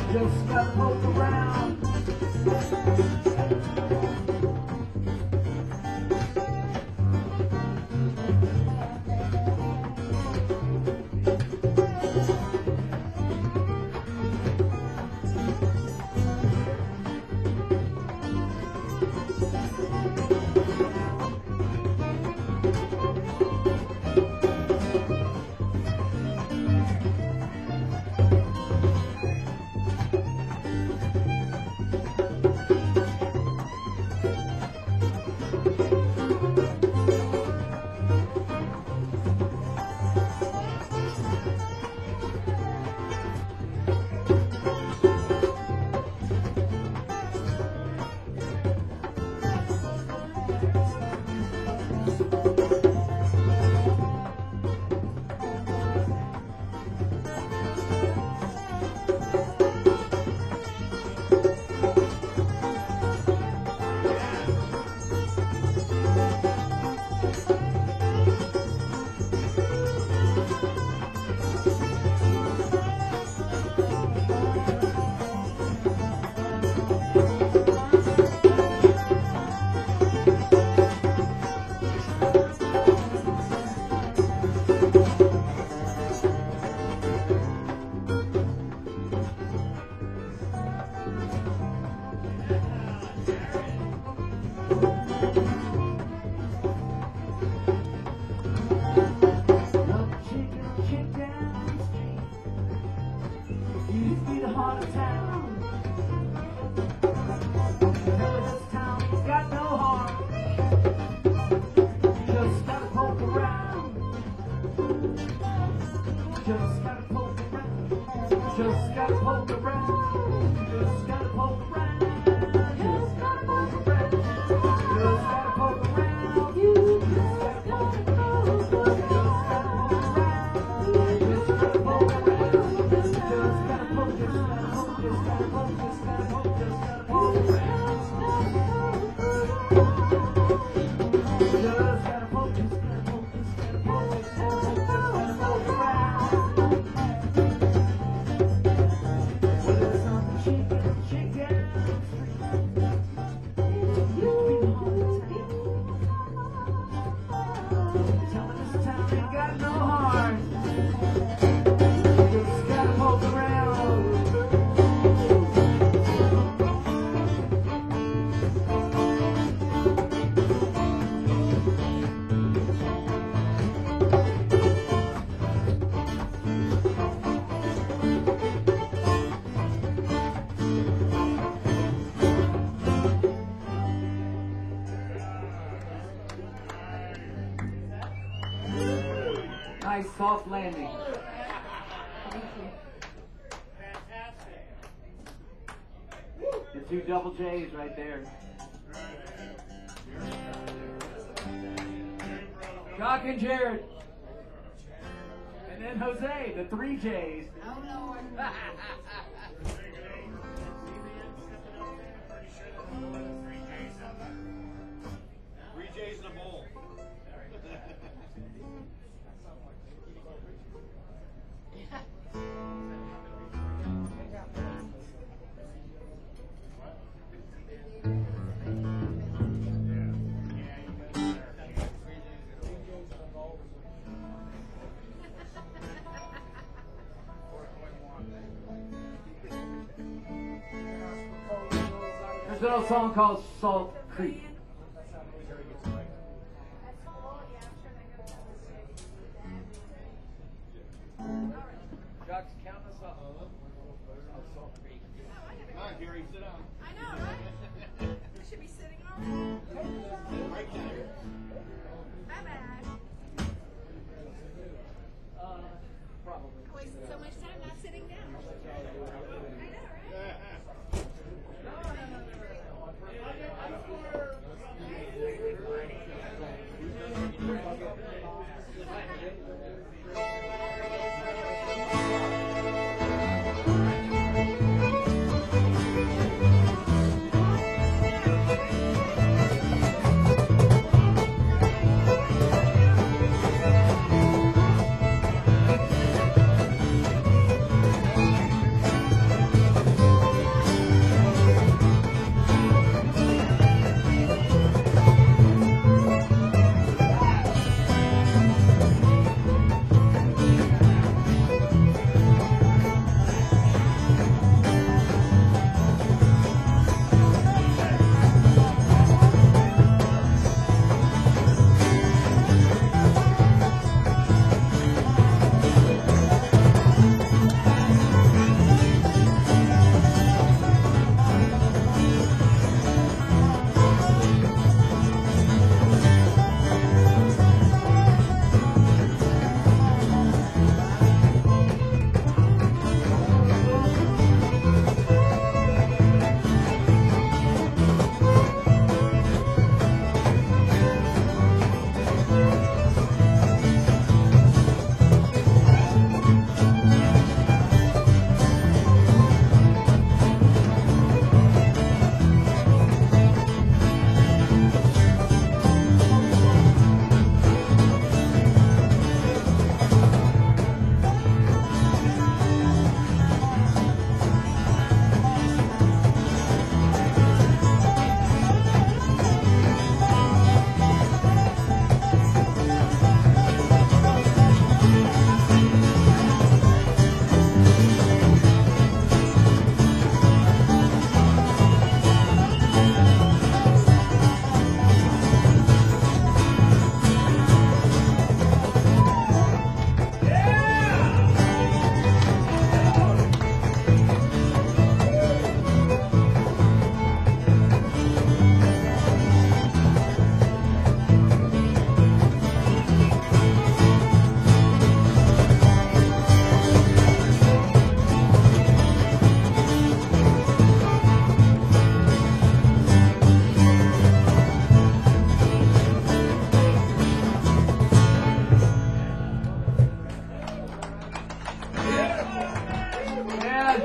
Just gotta poke around. Nice soft landing. The two double J's right there. Jock and Jared. And then Jose, the three J's. Three J's in a bowl. There's an old song called Salt Creek. Jock's count us up. Salt Creek. Come on, Gary, sit down. I know, right? We should be sitting already. Right there. My bad. Probably. I wasted so much time not sitting down. I know, right?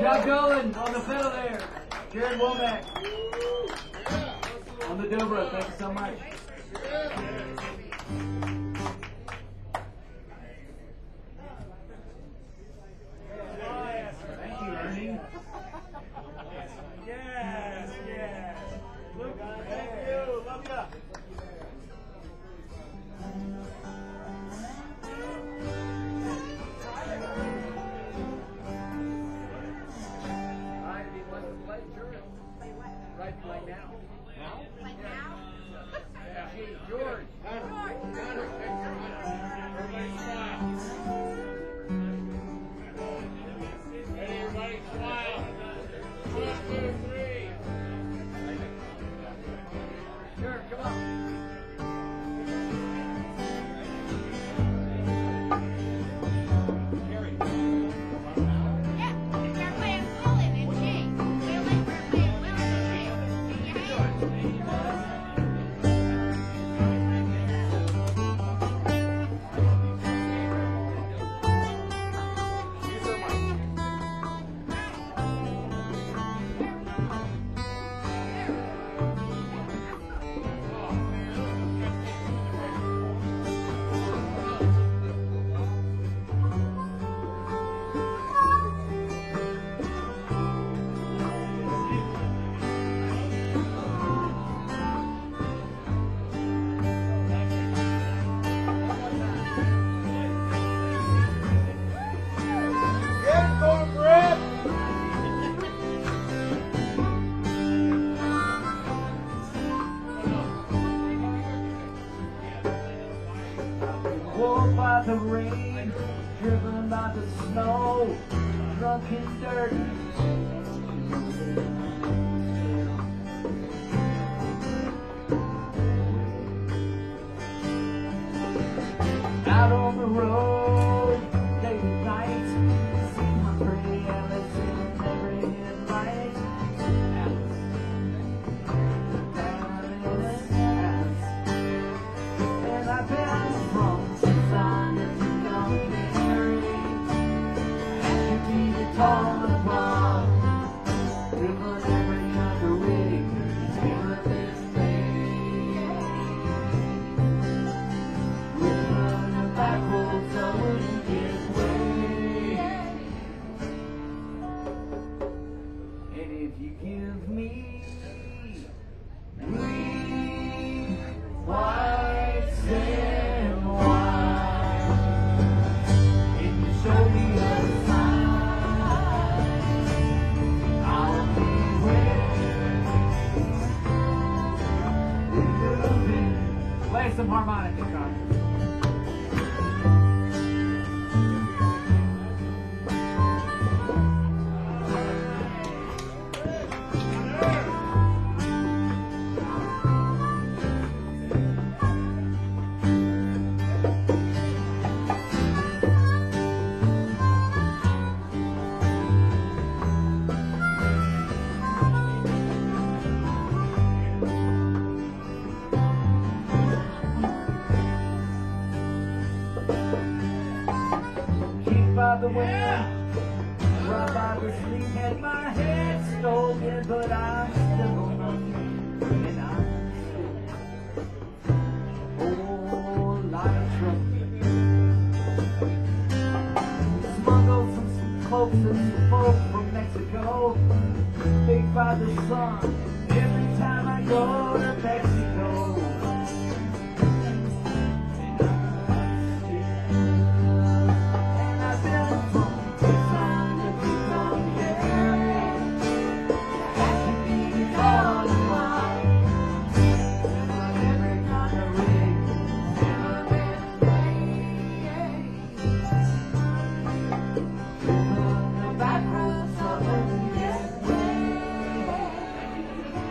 Chuck Dolan on the fiddle there. Jared Womack on the dobro. Thank you so much. Thank you, Ernie. Yes, yes. Look, thank you. Love ya. Right like now. Like now? Gee, George. Everybody smile. Everybody smile. 1, 2, 3. Sure, come on. Yeah, they're playing Will and Jay. We're playing Will and Jay. Can you hang? Get cornbread. Walked by the rain, driven by the snow, drunk and dirty. Out on the road, day and night, see my pretty Alice in every headlight. Alice, Alice, Alice. And I've been from Tucson to Montgomery, and to be the tall and blonde, driven every other week, never this day. Driven the back roads, I wouldn't give way. And if you give me green, white, and white, and you show me a sign, I'll be where you've been. Play some harmonica, Carter. Keep by the wind, right by the sleep, had my head stolen, but I'm still on my feet, and I'm still lot of trouble. Smuggled some cloaks and some folk from Mexico, baked by the sun, every time I go to Mexico. And I've been from Tucson to Montgomery, and to be the tall and blonde, never gonna rig, never been played. The back roads of the way.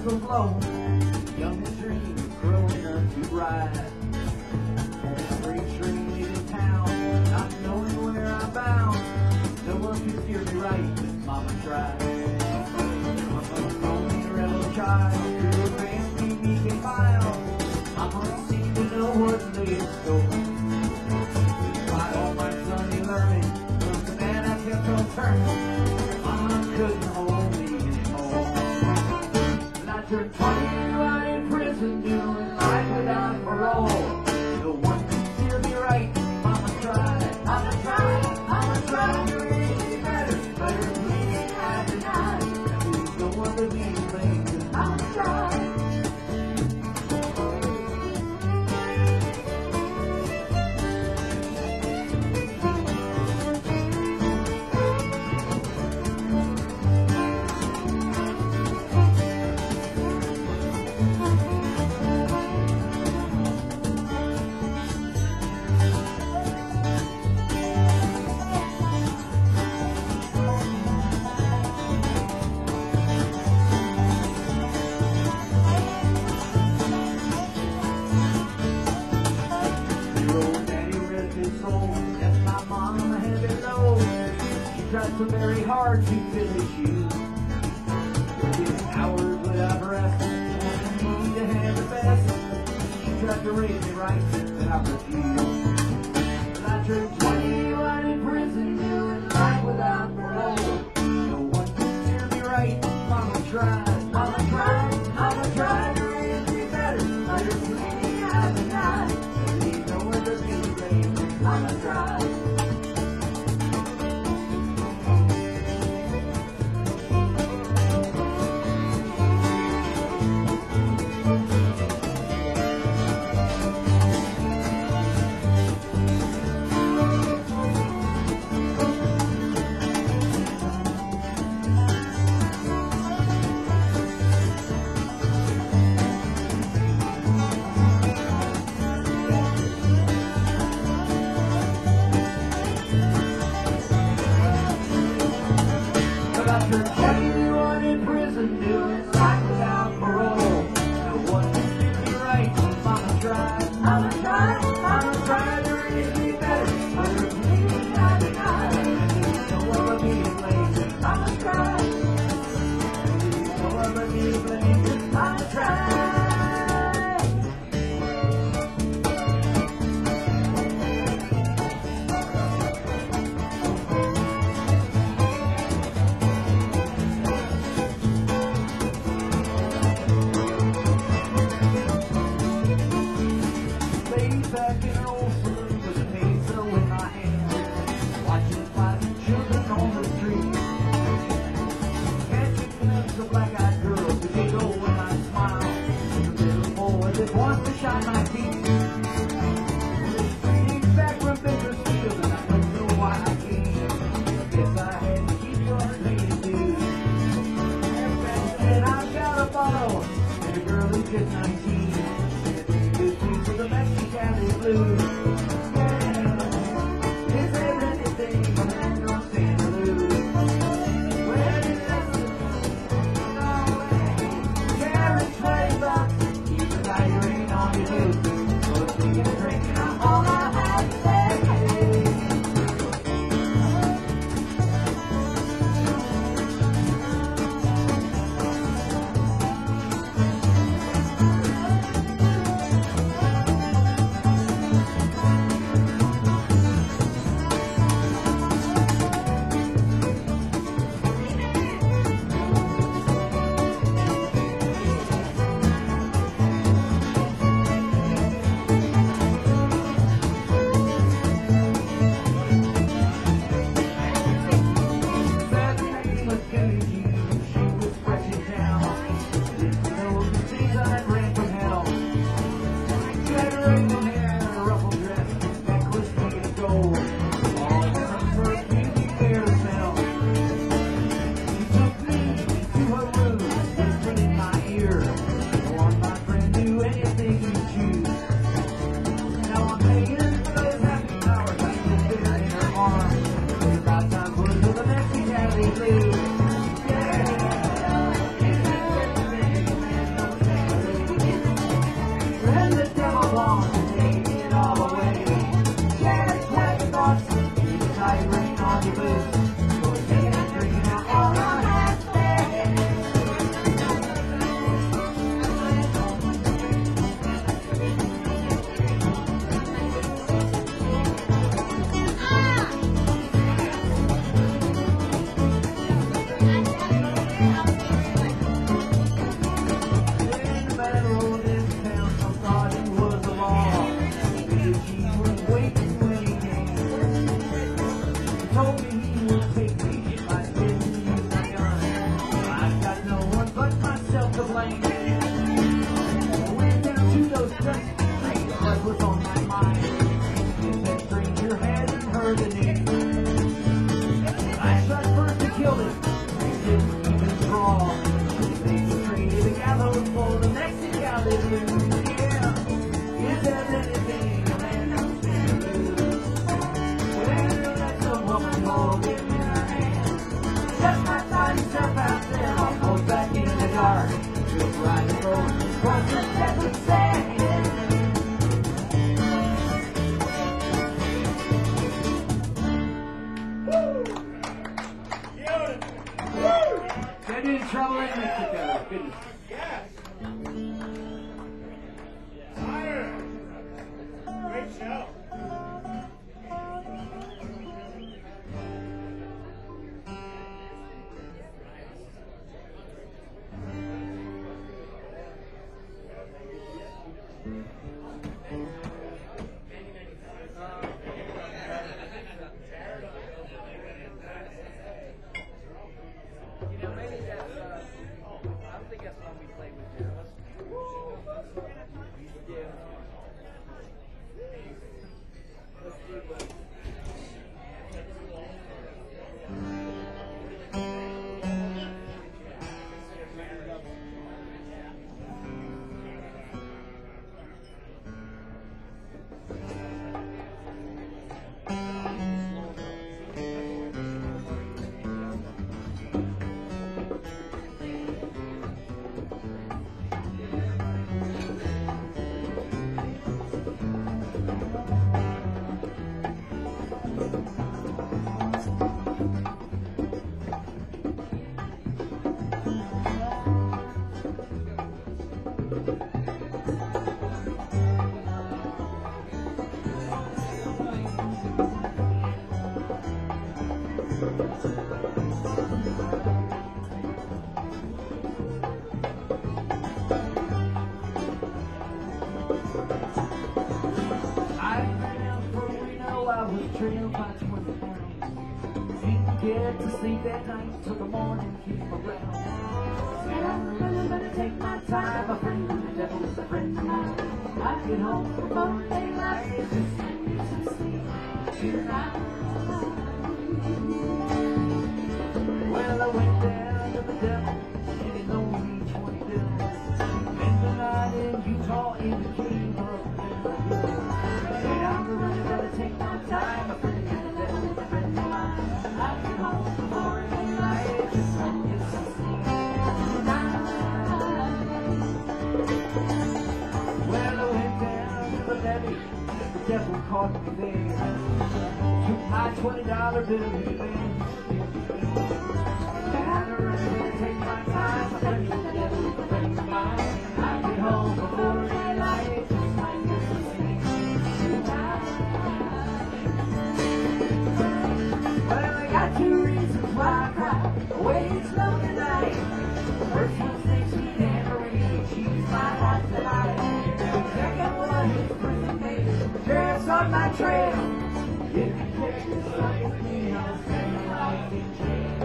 will flow. Youngest dreams growing up to ride. Every train in town, not knowing where I'm bound. No one can steer me right, but Mama tried. I'm a lonely rebel child, through a grand meek and mild. Mama seemed to know what lay in store. Despite all my Sunday learning, from the man I kept on turning, Mama couldn't hold me anymore. When I turned 20, out in prison, doing life without parole. No one can steer me right. Mama tried, Mama tried, Mama tried to raise me better. But her pleading I denied. There's no one to be blamed, 'cause Mama tried. Tried so very hard to finish you. Working hours without rest, wanting to have the best. She tried to raise me right, but I refused. When I turned 20, right in prison, doing life without parole. No one could steer me right. Mama tried, Mama tried, Mama tried to raise me better. But her pleading I denied. There's no one to be blamed. Mama tried. After 21 in prison, doing life without parole. No one can steer me right. Mama tried, Mama tried, Mama tried to raise me better. But her pleading I denied. There's no one but me to blame. Mama tried. There's no one but me to blame. Mama tried. Back in an old saloon with a peso in my hand, watching five children on the street, catching glimpses of black-eyed girls who get old when I smile. The little boy that wants to shine my teeth. Greetings back from Bakersfield, and I don't know why I came. Guess I had to keep on paying dues. And I've got a bottle, and the girl is just 19. The Mexican blues. Yeah, it's everything from Andrew St. Louis. Where did that no way? Carry 20 bucks, keep the diary on your loose. So singing and drinking, I'm all I have to say. Been in trouble in Mexico. Goodness. Tyler. Great show. You know, maybe that's, I don't think that's one we played with Jared. Yeah. Let's do trail by 20 pounds. Didn't get to sleep that night till the morning came around. Said I'm really gonna take my time. My friend the devil is a friend of mine. I get home before daylight. Just to sleep tonight. Well, I went down to the devil. She didn't owe me 20 bills. Spent the night in Utah in the cave of the Said I'm really gonna take my time. My friend the devil is a friend of mine. I get home before daylight. Just to get some sleep tonight. Well, I went down to the levee. The devil caught me there. Took my $20 bill and then I'm really gonna take my time. My friend the devil is a friend of mine. I get home before daylight. Just to get some sleep tonight. Well, I got two reasons why I cry. Way it's long tonight. First one's next to Anne Marie. She's my heart's delight. Second one is prison baby. Sheriff's on my trail. If you catch this up with me, I'll spend my life in jail.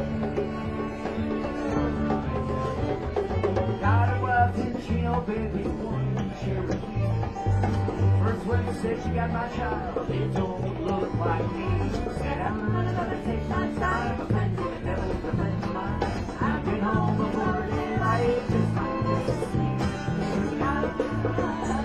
Got a wife in Chino, baby, one in Cherokee. First when you said she got my child, it don't look like me. Said I'm gonna take my time. A friend of the devil, a friend of mine. I've been home before daylight, just like this to sleep tonight.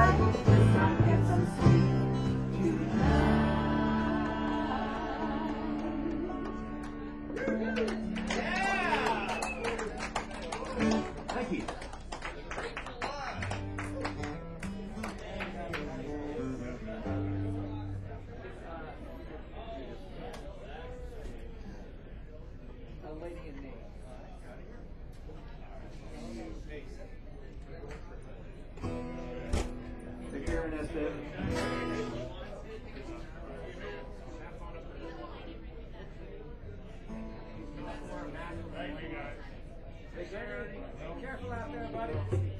This time get some sleep tonight. Thank you. A lady in me. Take care, Ernesto. Be careful out there, buddy.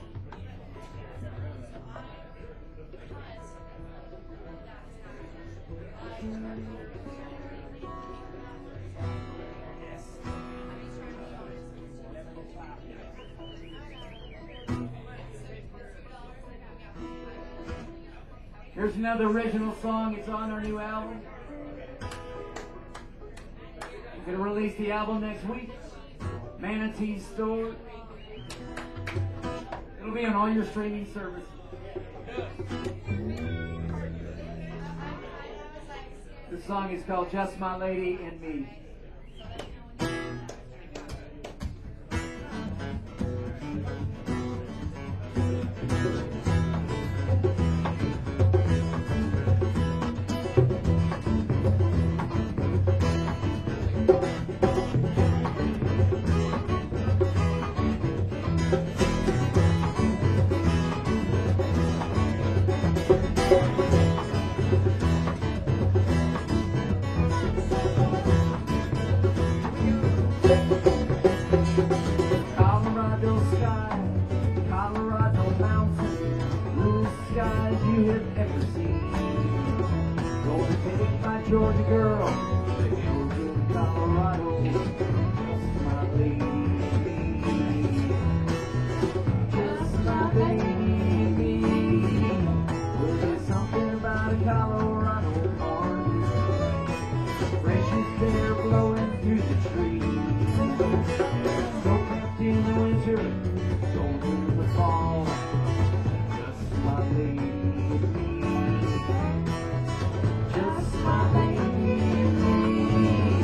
Here's another original song. It's on our new album. We're going to release the album next week. Manatee Store. It'll be on all your streaming services. This song is called Just My Lady and Me. Colorado sky, Colorado mountain, bluest skies you have ever seen. Gonna take my Georgia girl to the hills of Colorado, just my lady, just my baby. Well, there's something about a Colorado heart, fresh as air blowing through the trees. Snow capped in the winter, gold in the fall. Just my lady and me. Just my lady and me.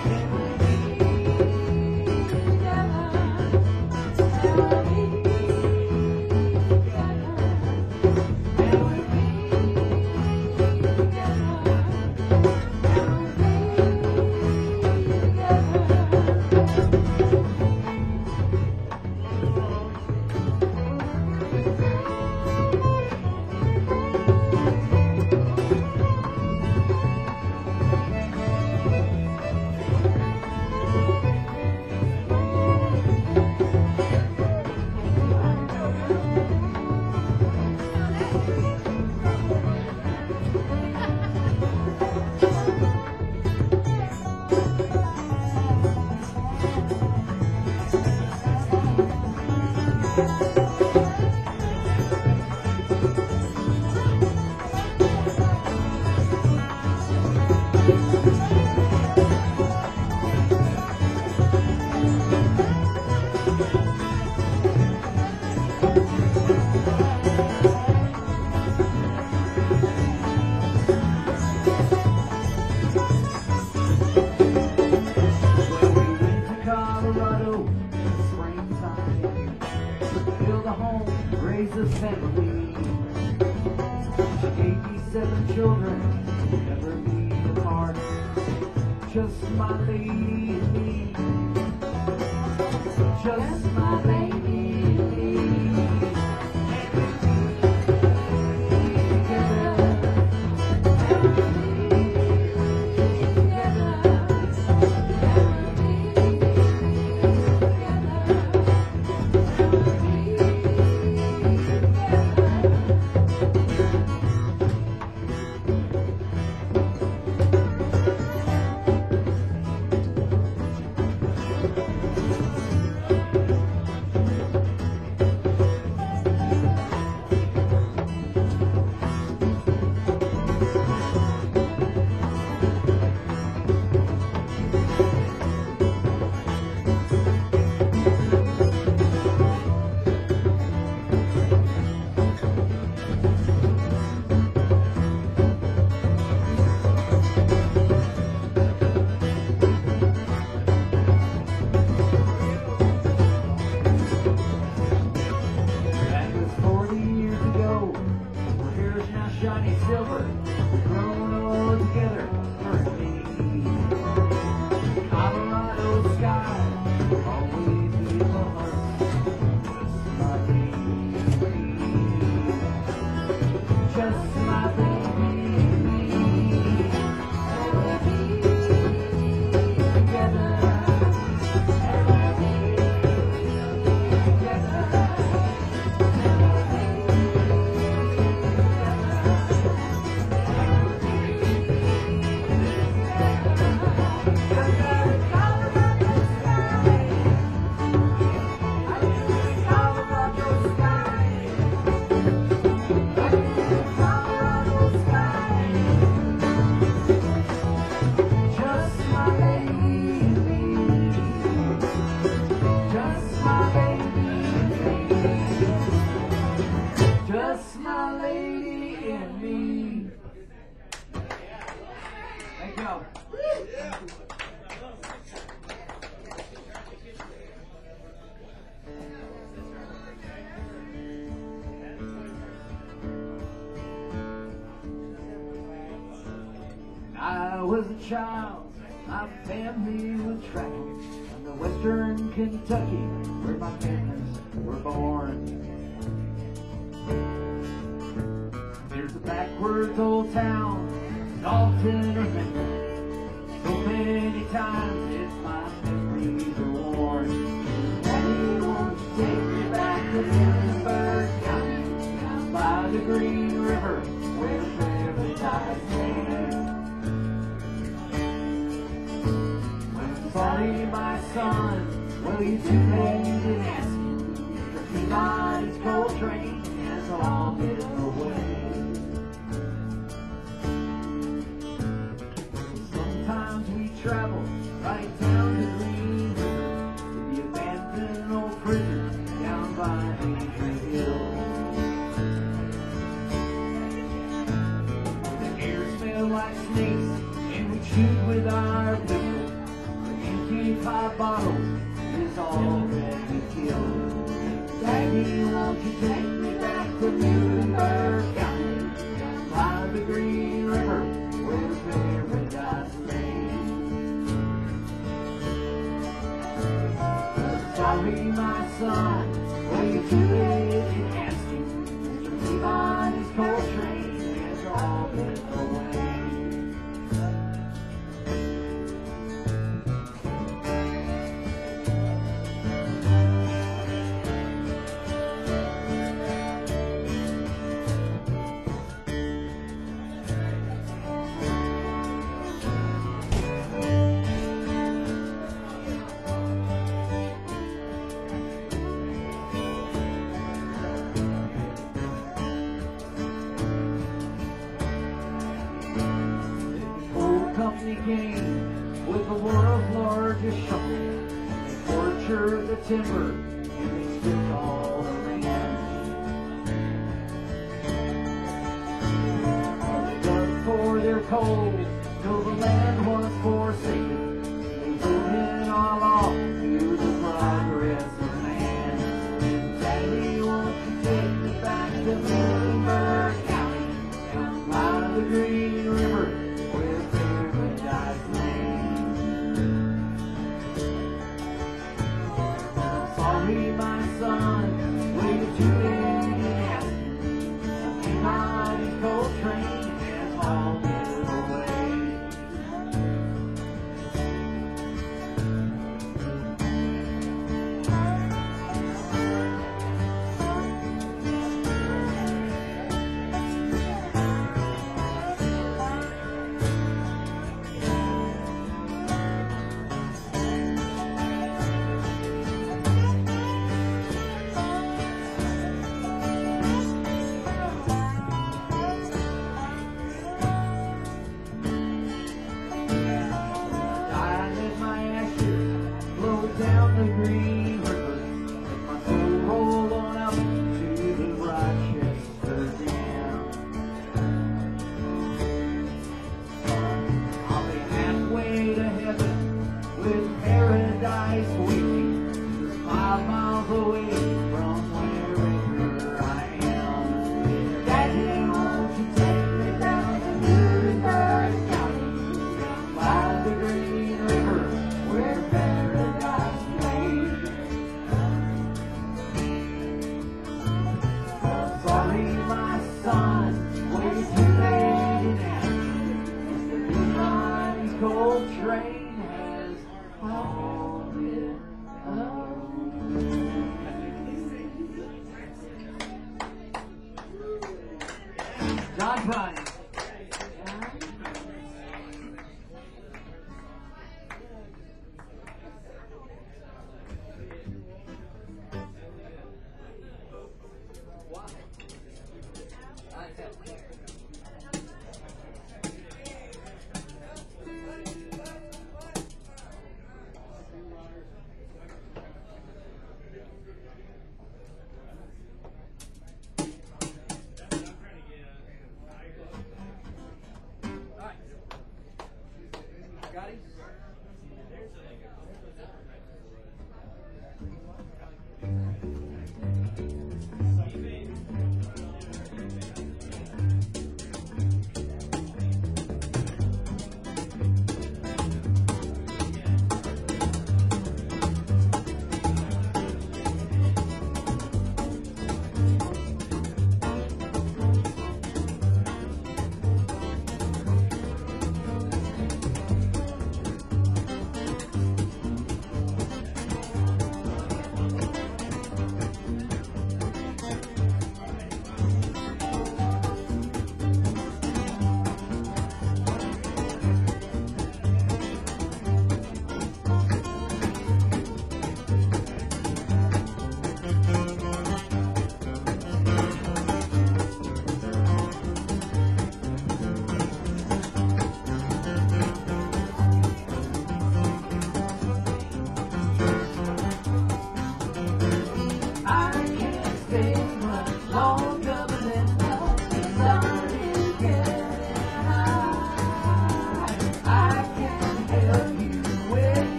Colorado in the springtime, build a home, raise a family. She gave me 7 children, never be apart. Just my lady and me. Just my lady and me. shiny silver, thrown all together for me. Colorado sky, always be the heart, my baby, just my baby. Just my lady and me. Thank you. I was a child, my family was traveling from the western Kentucky, where my parents were born. There's a backwards old town, often remembered. So many times it's my memories are worn. Daddy, won't you take me back to Middleburg County, down by the Green River, where paradise lay. Well, sorry, my son, well, you too late in asking. The Peabody's coal train has all been away. Sometimes we travel right down to Green River to the abandoned old prison down by Major Hill. The air smelled like snakes and we chewed with our pistols. The empty pie bottles is already killed. Daddy, won't you take me back to Muhlenberg County, down by the Green River, where paradise lay? Sorry, my son, well, you too late in asking. Mr. Peabody's coal train has all been away. Game with the world's largest shovel, tortured the timber and they stripped all the land. They dug for their coal till the land was forsaken. They drove it all off to the progress of man. Daddy, won't you take me back to Muhlenberg County, down by the Green River, where paradise lay? Sorry, my son, way too late in asking. The Peabody coal train has all been away. John Prine.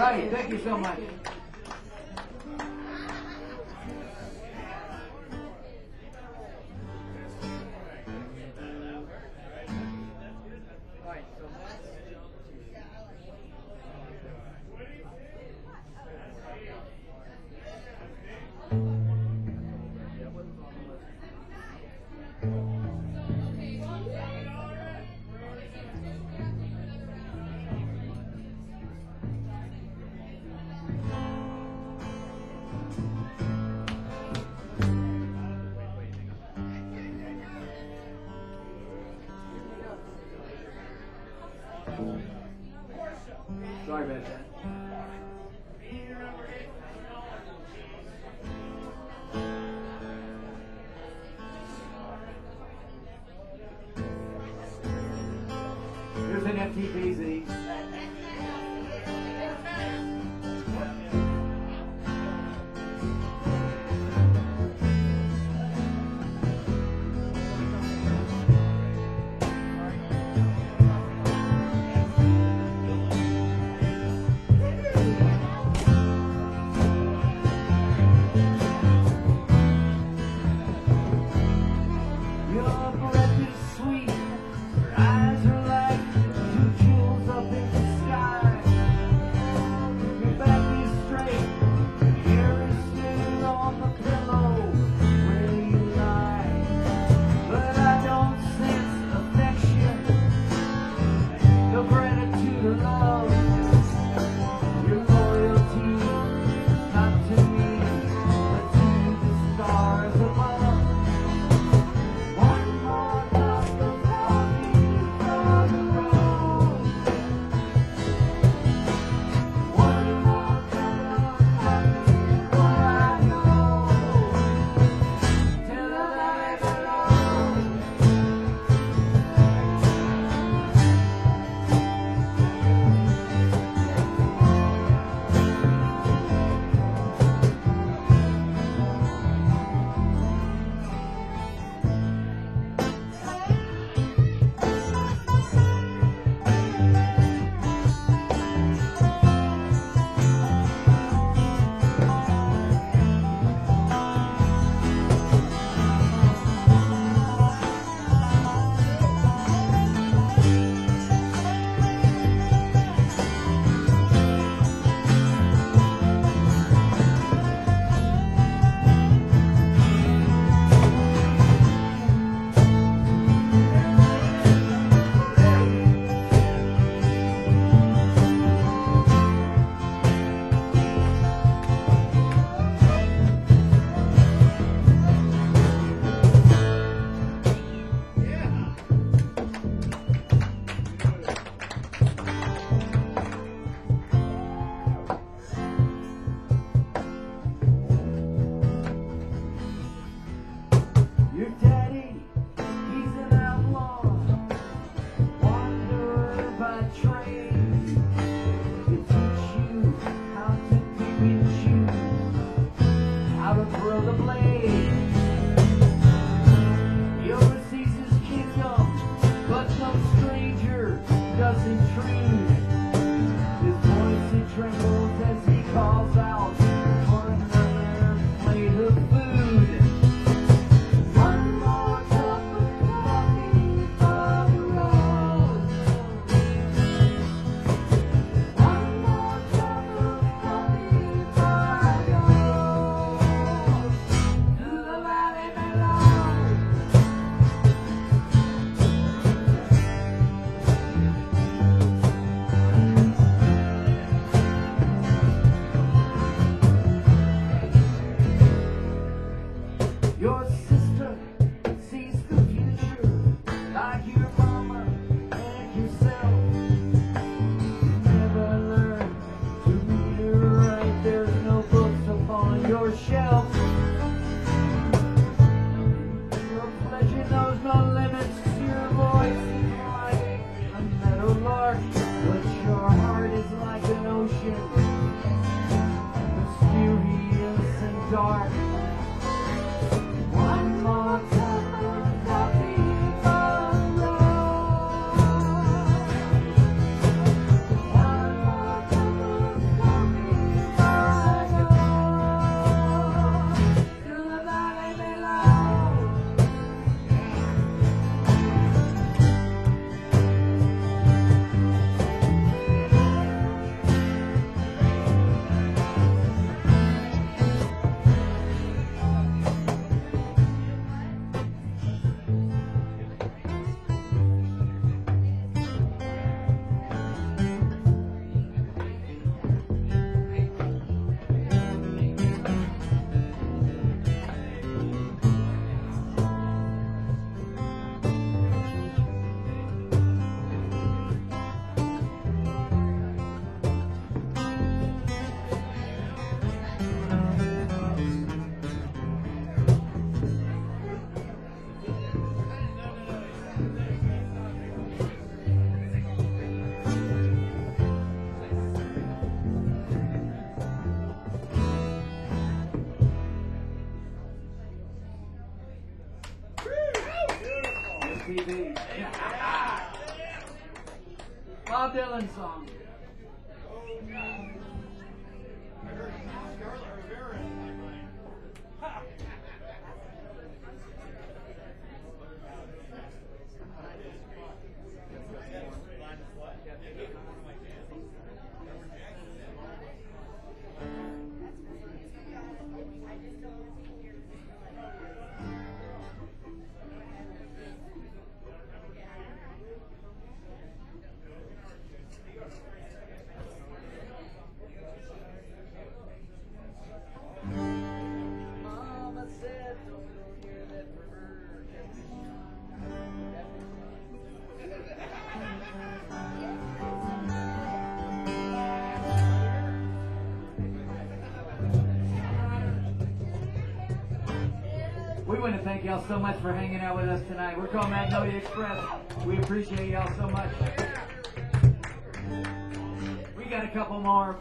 right, thank you so much. All right, so let's Sorry about that. Here's an FTPZ. Your breath is sweet, your eyes are like two jewels up in the sky. Your back is straight, your hair is smooth on the pillow where you lie. But I don't sense affection, no gratitude or love. Your loyalty is not to me, but to the stars above. One more cup of coffee for the road. One more cup of coffee before I go. Till the light below. Your daddy, he's an outlaw, wanderer by trade. To teach you how to pick and choose, how to throw the blade. He oversees his kingdom, but no stranger does intrude. His voice it trembles as he calls out for another plate of food. One more cup of coffee for the road. One more cup of coffee before I go to the valley below. Your sister sees the future like your mama and yourself. You never learn to read or write, there's no books upon your shelf. Your pleasure knows no limits, your voice is like a meadow lark, but your heart is like an ocean, mysterious and dark. One more cup of coffee for the road. One more cup of Bob Dylan song. Mama said, don't go near that river. We want to thank y'all so much for hanging out with us tonight. We're called Magnolia Express. We appreciate y'all so much. We got a couple more.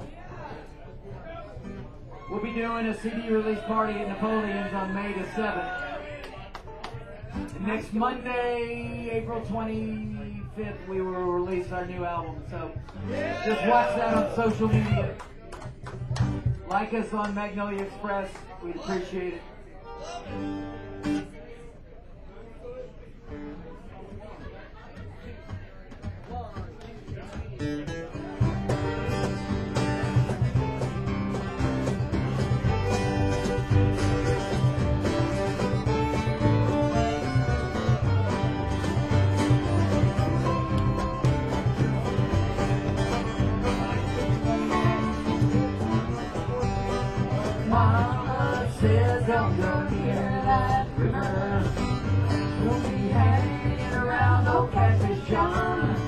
We'll be doing a CD release party at Napoleon's on May the 7th. And next Monday, April 25th, we will release our new album. So just watch that on social media. Like us on Magnolia Express. We'd appreciate it. Mama says don't go near that river. We'll be hanging around old Catfish John.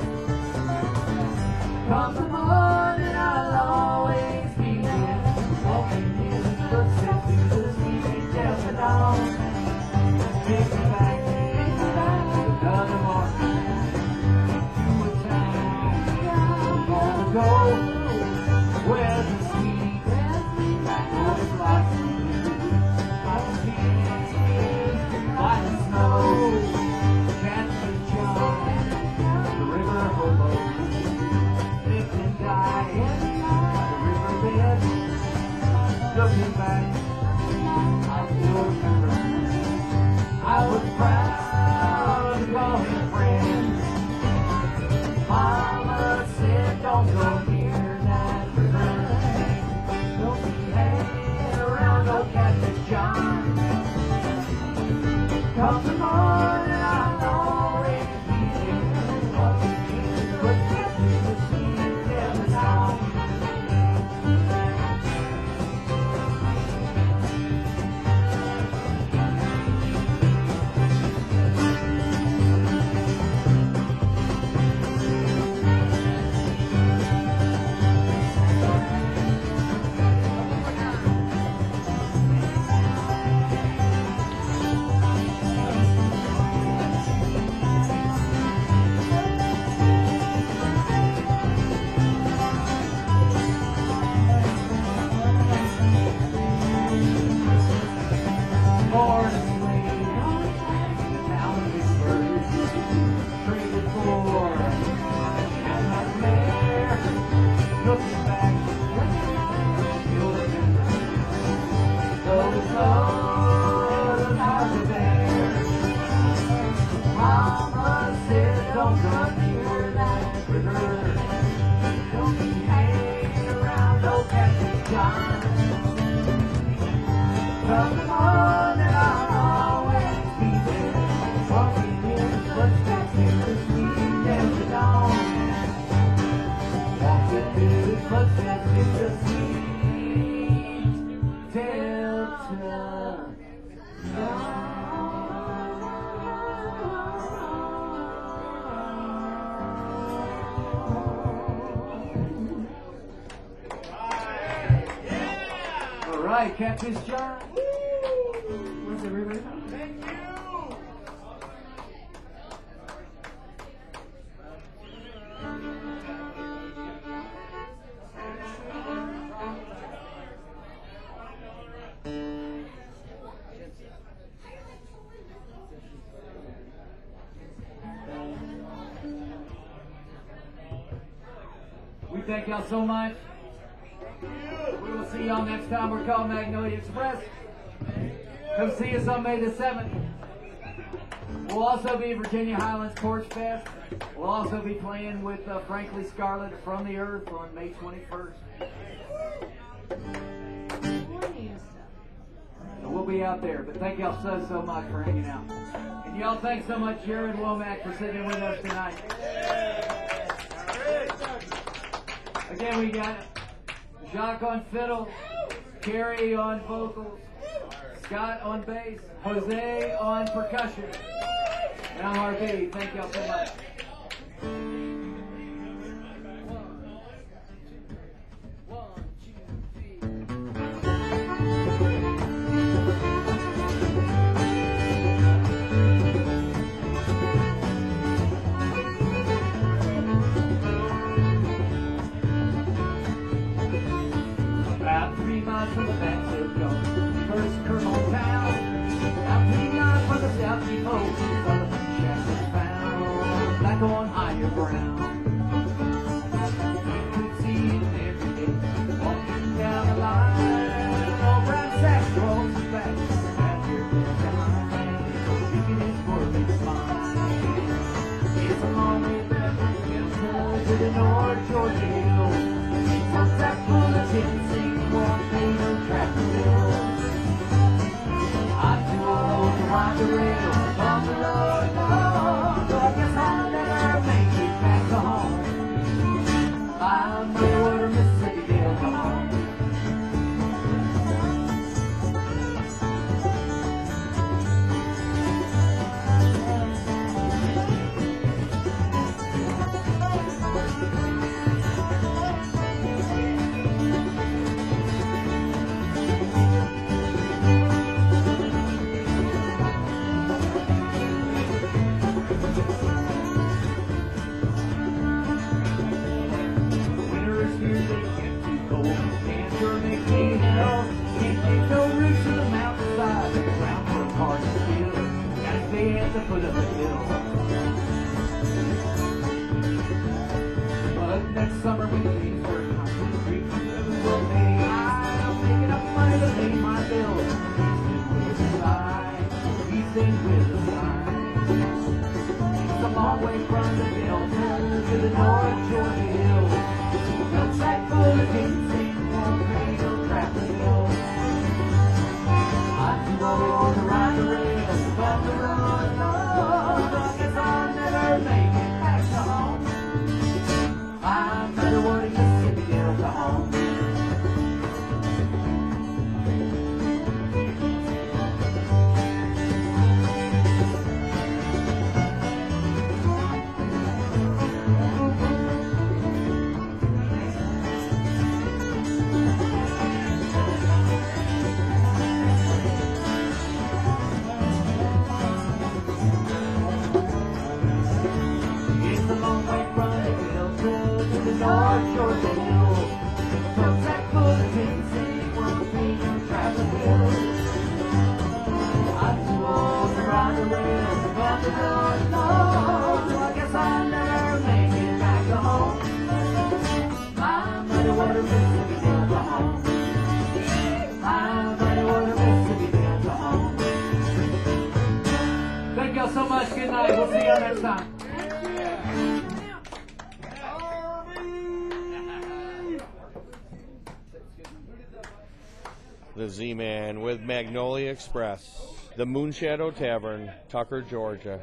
Come the morning, I'll always be there. Walking in his footsteps through the sleeping death of dawn. Take me back another morning to a town I'm gonna go where the sweet water blossoms. I'm feeling by the snow. Catfish John, the river hobo. Lived and died by the riverbed. Looking back, I still remember I was proud to call him friend. Mama said don't go near that river. Don't be hanging around old Catfish John. Come the morning, I'll always be there. Walking in his footsteps through the sweet death dawn. Born and raised in the town of Vicksburg, traded for and not there. Looking back, you'll remember though the road was hard to bear. Mama said don't go near that river. Don't be hanging around old Catfish John. Come the morning, I'll always be there. Walking in his footsteps in the sweet death of dawn. Walking in his footsteps in the sweet death of dawn. All right, Catfish John. Where's everybody? Thank you. We thank y'all so much. We will see y'all next time. We're called Magnolia Express. Come see us on May the 7th. We'll also be at Virginia Highlands Porch Fest. We'll also be playing with Frankly Scarlett from the Earth on May 21st. So we'll be out there. But thank y'all so much for hanging out. And y'all thanks so much, Jared Womack, for sitting with us tonight. Again, we got Jacques on fiddle, Kerry on vocals, Scott on bass, Jose on percussion, and I'm RB. Thank y'all so much. About 3 miles from the Backfield Jones, first Colonel Town. About 3 miles from the South Depot, where the shack was found, back on higher ground. You could see it every day, walking down the line. Old brown sack rolls his back, out here behind, speaking his worthy smile. It's a long way back from Gilston to the North Georgia hills. Some sack full of Tennessee. I'm too old to ride the rail on the road, so I guess I'll never make it back to home. I'm Clearwater, Mississippi, Dale, come on. Foot of the hill. But next summer when the leaves were coming, creek will pay. I'm making up money to pay my bills. He's been with the side. It's a long way from the Delta to the North Georgia hills. No sack full of ginseng, won't pay no traffic bill. I'm too old to ride the rail, but the road. Thank y'all so much. Good night. We'll see y'all next time. The Z-Man with Magnolia Express. The Moonshadow Tavern, Tucker, Georgia.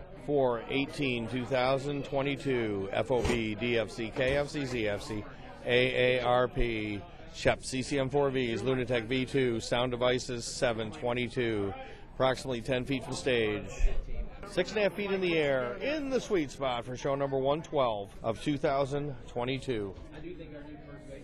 4/18/2022. FOB, DFC, KFC, ZFC, AARP, Shep, CCM4Vs, Lunatech V2, Sound Devices 722. Approximately 10 feet from stage. 6.5 feet in the air, in the sweet spot for show number 112 of 2022. I do think our new first